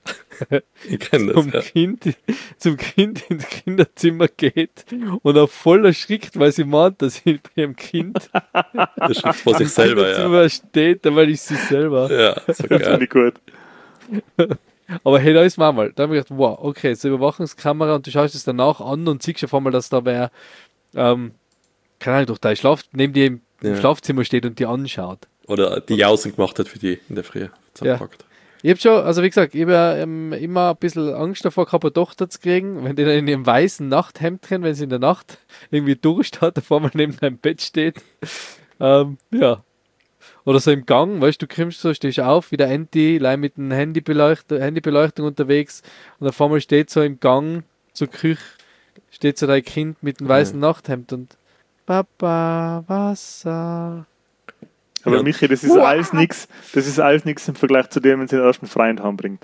zum Kind ins Kinderzimmer geht und auch voll erschrickt, weil sie meint, dass sie bei ihrem Kind erschrickt vor sich selber, ja. Steht, weil ich sie selber. Ja, so das finde ich gut. Aber hey, da ist man mal. Da habe ich gedacht, wow, okay, so Überwachungskamera und du schaust es danach an und siehst auf einmal, dass da wer, keine Ahnung, durch dein neben dir im Schlafzimmer steht und die anschaut. Oder die Jausen gemacht hat für die in der Früh. Zerpackt. Ja. Ich habe schon, also wie gesagt, ich habe immer ein bisschen Angst davor gehabt, eine Tochter zu kriegen, wenn die dann in ihrem weißen Nachthemd drin, wenn sie in der Nacht irgendwie Durst hat, auf einmal neben deinem Bett steht. Ja. Oder so im Gang, weißt du, kommst so, stehst auf, wie der Enti, mit dem Handybeleuchtung unterwegs und auf einmal steht so im Gang zur Küche, steht so dein Kind mit dem weißen Nachthemd und Papa, Wasser. Aber Michi, das ist alles nichts im Vergleich zu dem, wenn sie den ersten Freund heimbringt.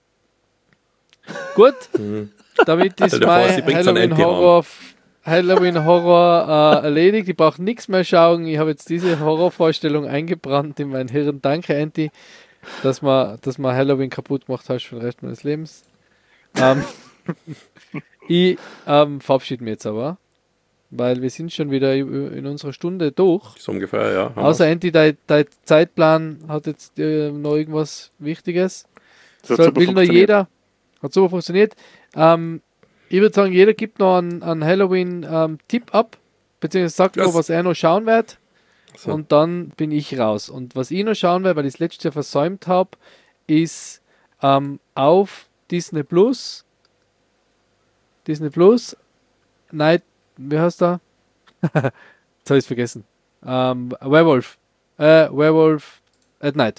Gut, damit ist mein Halloween-Horror erledigt. Ich brauche nichts mehr schauen. Ich habe jetzt diese Horrorvorstellung eingebrannt in mein Hirn. Danke, Anti, dass man Halloween kaputt gemacht hast für den Rest meines Lebens. Ich verabschiede mich jetzt aber, weil wir sind schon wieder in unserer Stunde durch. So ungefähr, ja. Außer Anti, dein Zeitplan hat jetzt noch irgendwas Wichtiges. Das hat super funktioniert. Ich würde sagen, jeder gibt noch einen Halloween-Tipp ab, beziehungsweise sagt noch, was er noch schauen wird. So. Und dann bin ich raus. Und was ich noch schauen werde, weil ich es letztes Jahr versäumt habe, ist auf Disney Plus, Night, wie heißt der? Jetzt habe ich es vergessen. Werewolf at Night.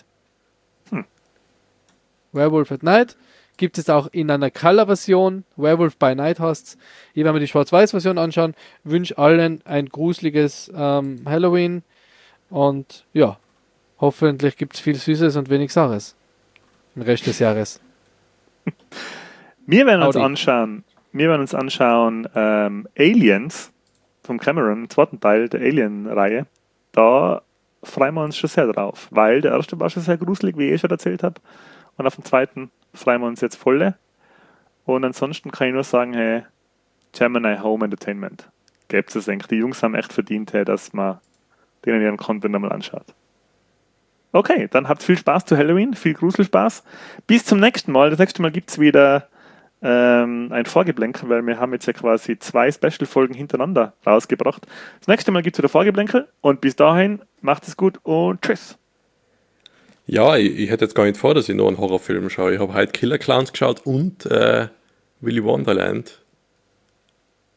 Werewolf at Night. Gibt es auch in einer Color-Version. Werewolf by Night heißt. Ich werde mir die Schwarz-Weiß-Version anschauen. Wünsche allen ein gruseliges Halloween. Und ja, hoffentlich gibt es viel Süßes und wenig Saures im Rest des Jahres. Wir werden uns anschauen Aliens vom Cameron, den zweiten Teil der Alien-Reihe. Da freuen wir uns schon sehr drauf, weil der erste war schon sehr gruselig, wie ich schon erzählt habe. Und auf dem zweiten freuen wir uns jetzt voll. Und ansonsten kann ich nur sagen, hey, Gemini Home Entertainment. Gebt es eigentlich. Die Jungs haben echt verdient, hey, dass man denen ihren Content einmal anschaut. Okay, dann habt viel Spaß zu Halloween, viel Gruselspaß. Bis zum nächsten Mal. Das nächste Mal gibt es wieder ein Vorgeblänkel, weil wir haben jetzt ja quasi 2 Special-Folgen hintereinander rausgebracht. Das nächste Mal gibt es wieder Vorgeblänkel und bis dahin macht es gut und tschüss. Ja, ich hätte jetzt gar nicht vor, dass ich noch einen Horrorfilm schaue. Ich habe heute Killer Clowns geschaut und Willy Wonderland.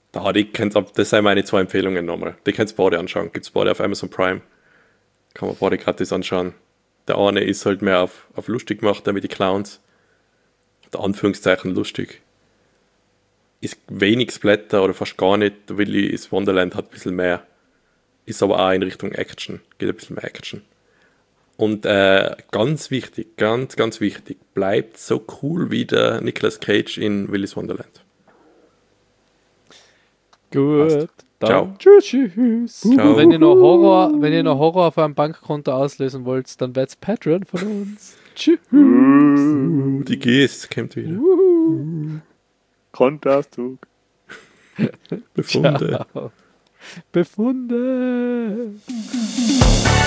Das sind meine 2 Empfehlungen nochmal. Die könnt ihr beide anschauen. Gibt es beide auf Amazon Prime. Kann man beide gratis anschauen. Der eine ist halt mehr auf lustig gemacht, der mit den Clowns. Der Anführungszeichen lustig. Ist wenig Splatter oder fast gar nicht. Der Willy's Wonderland hat ein bisschen mehr. Ist aber auch in Richtung Action. Geht ein bisschen mehr Action. Und ganz wichtig, ganz, ganz wichtig, bleibt so cool wie der Nicolas Cage in Willy's Wonderland. Gut. Ciao. Tschüss. Ciao. Wenn ihr noch Horror auf eurem Bankkonto auslösen wollt, dann wird's Patreon von uns. Tschüss. Die Geste kommt wieder. Kontoauszug. Befunde. Ciao. Befunde.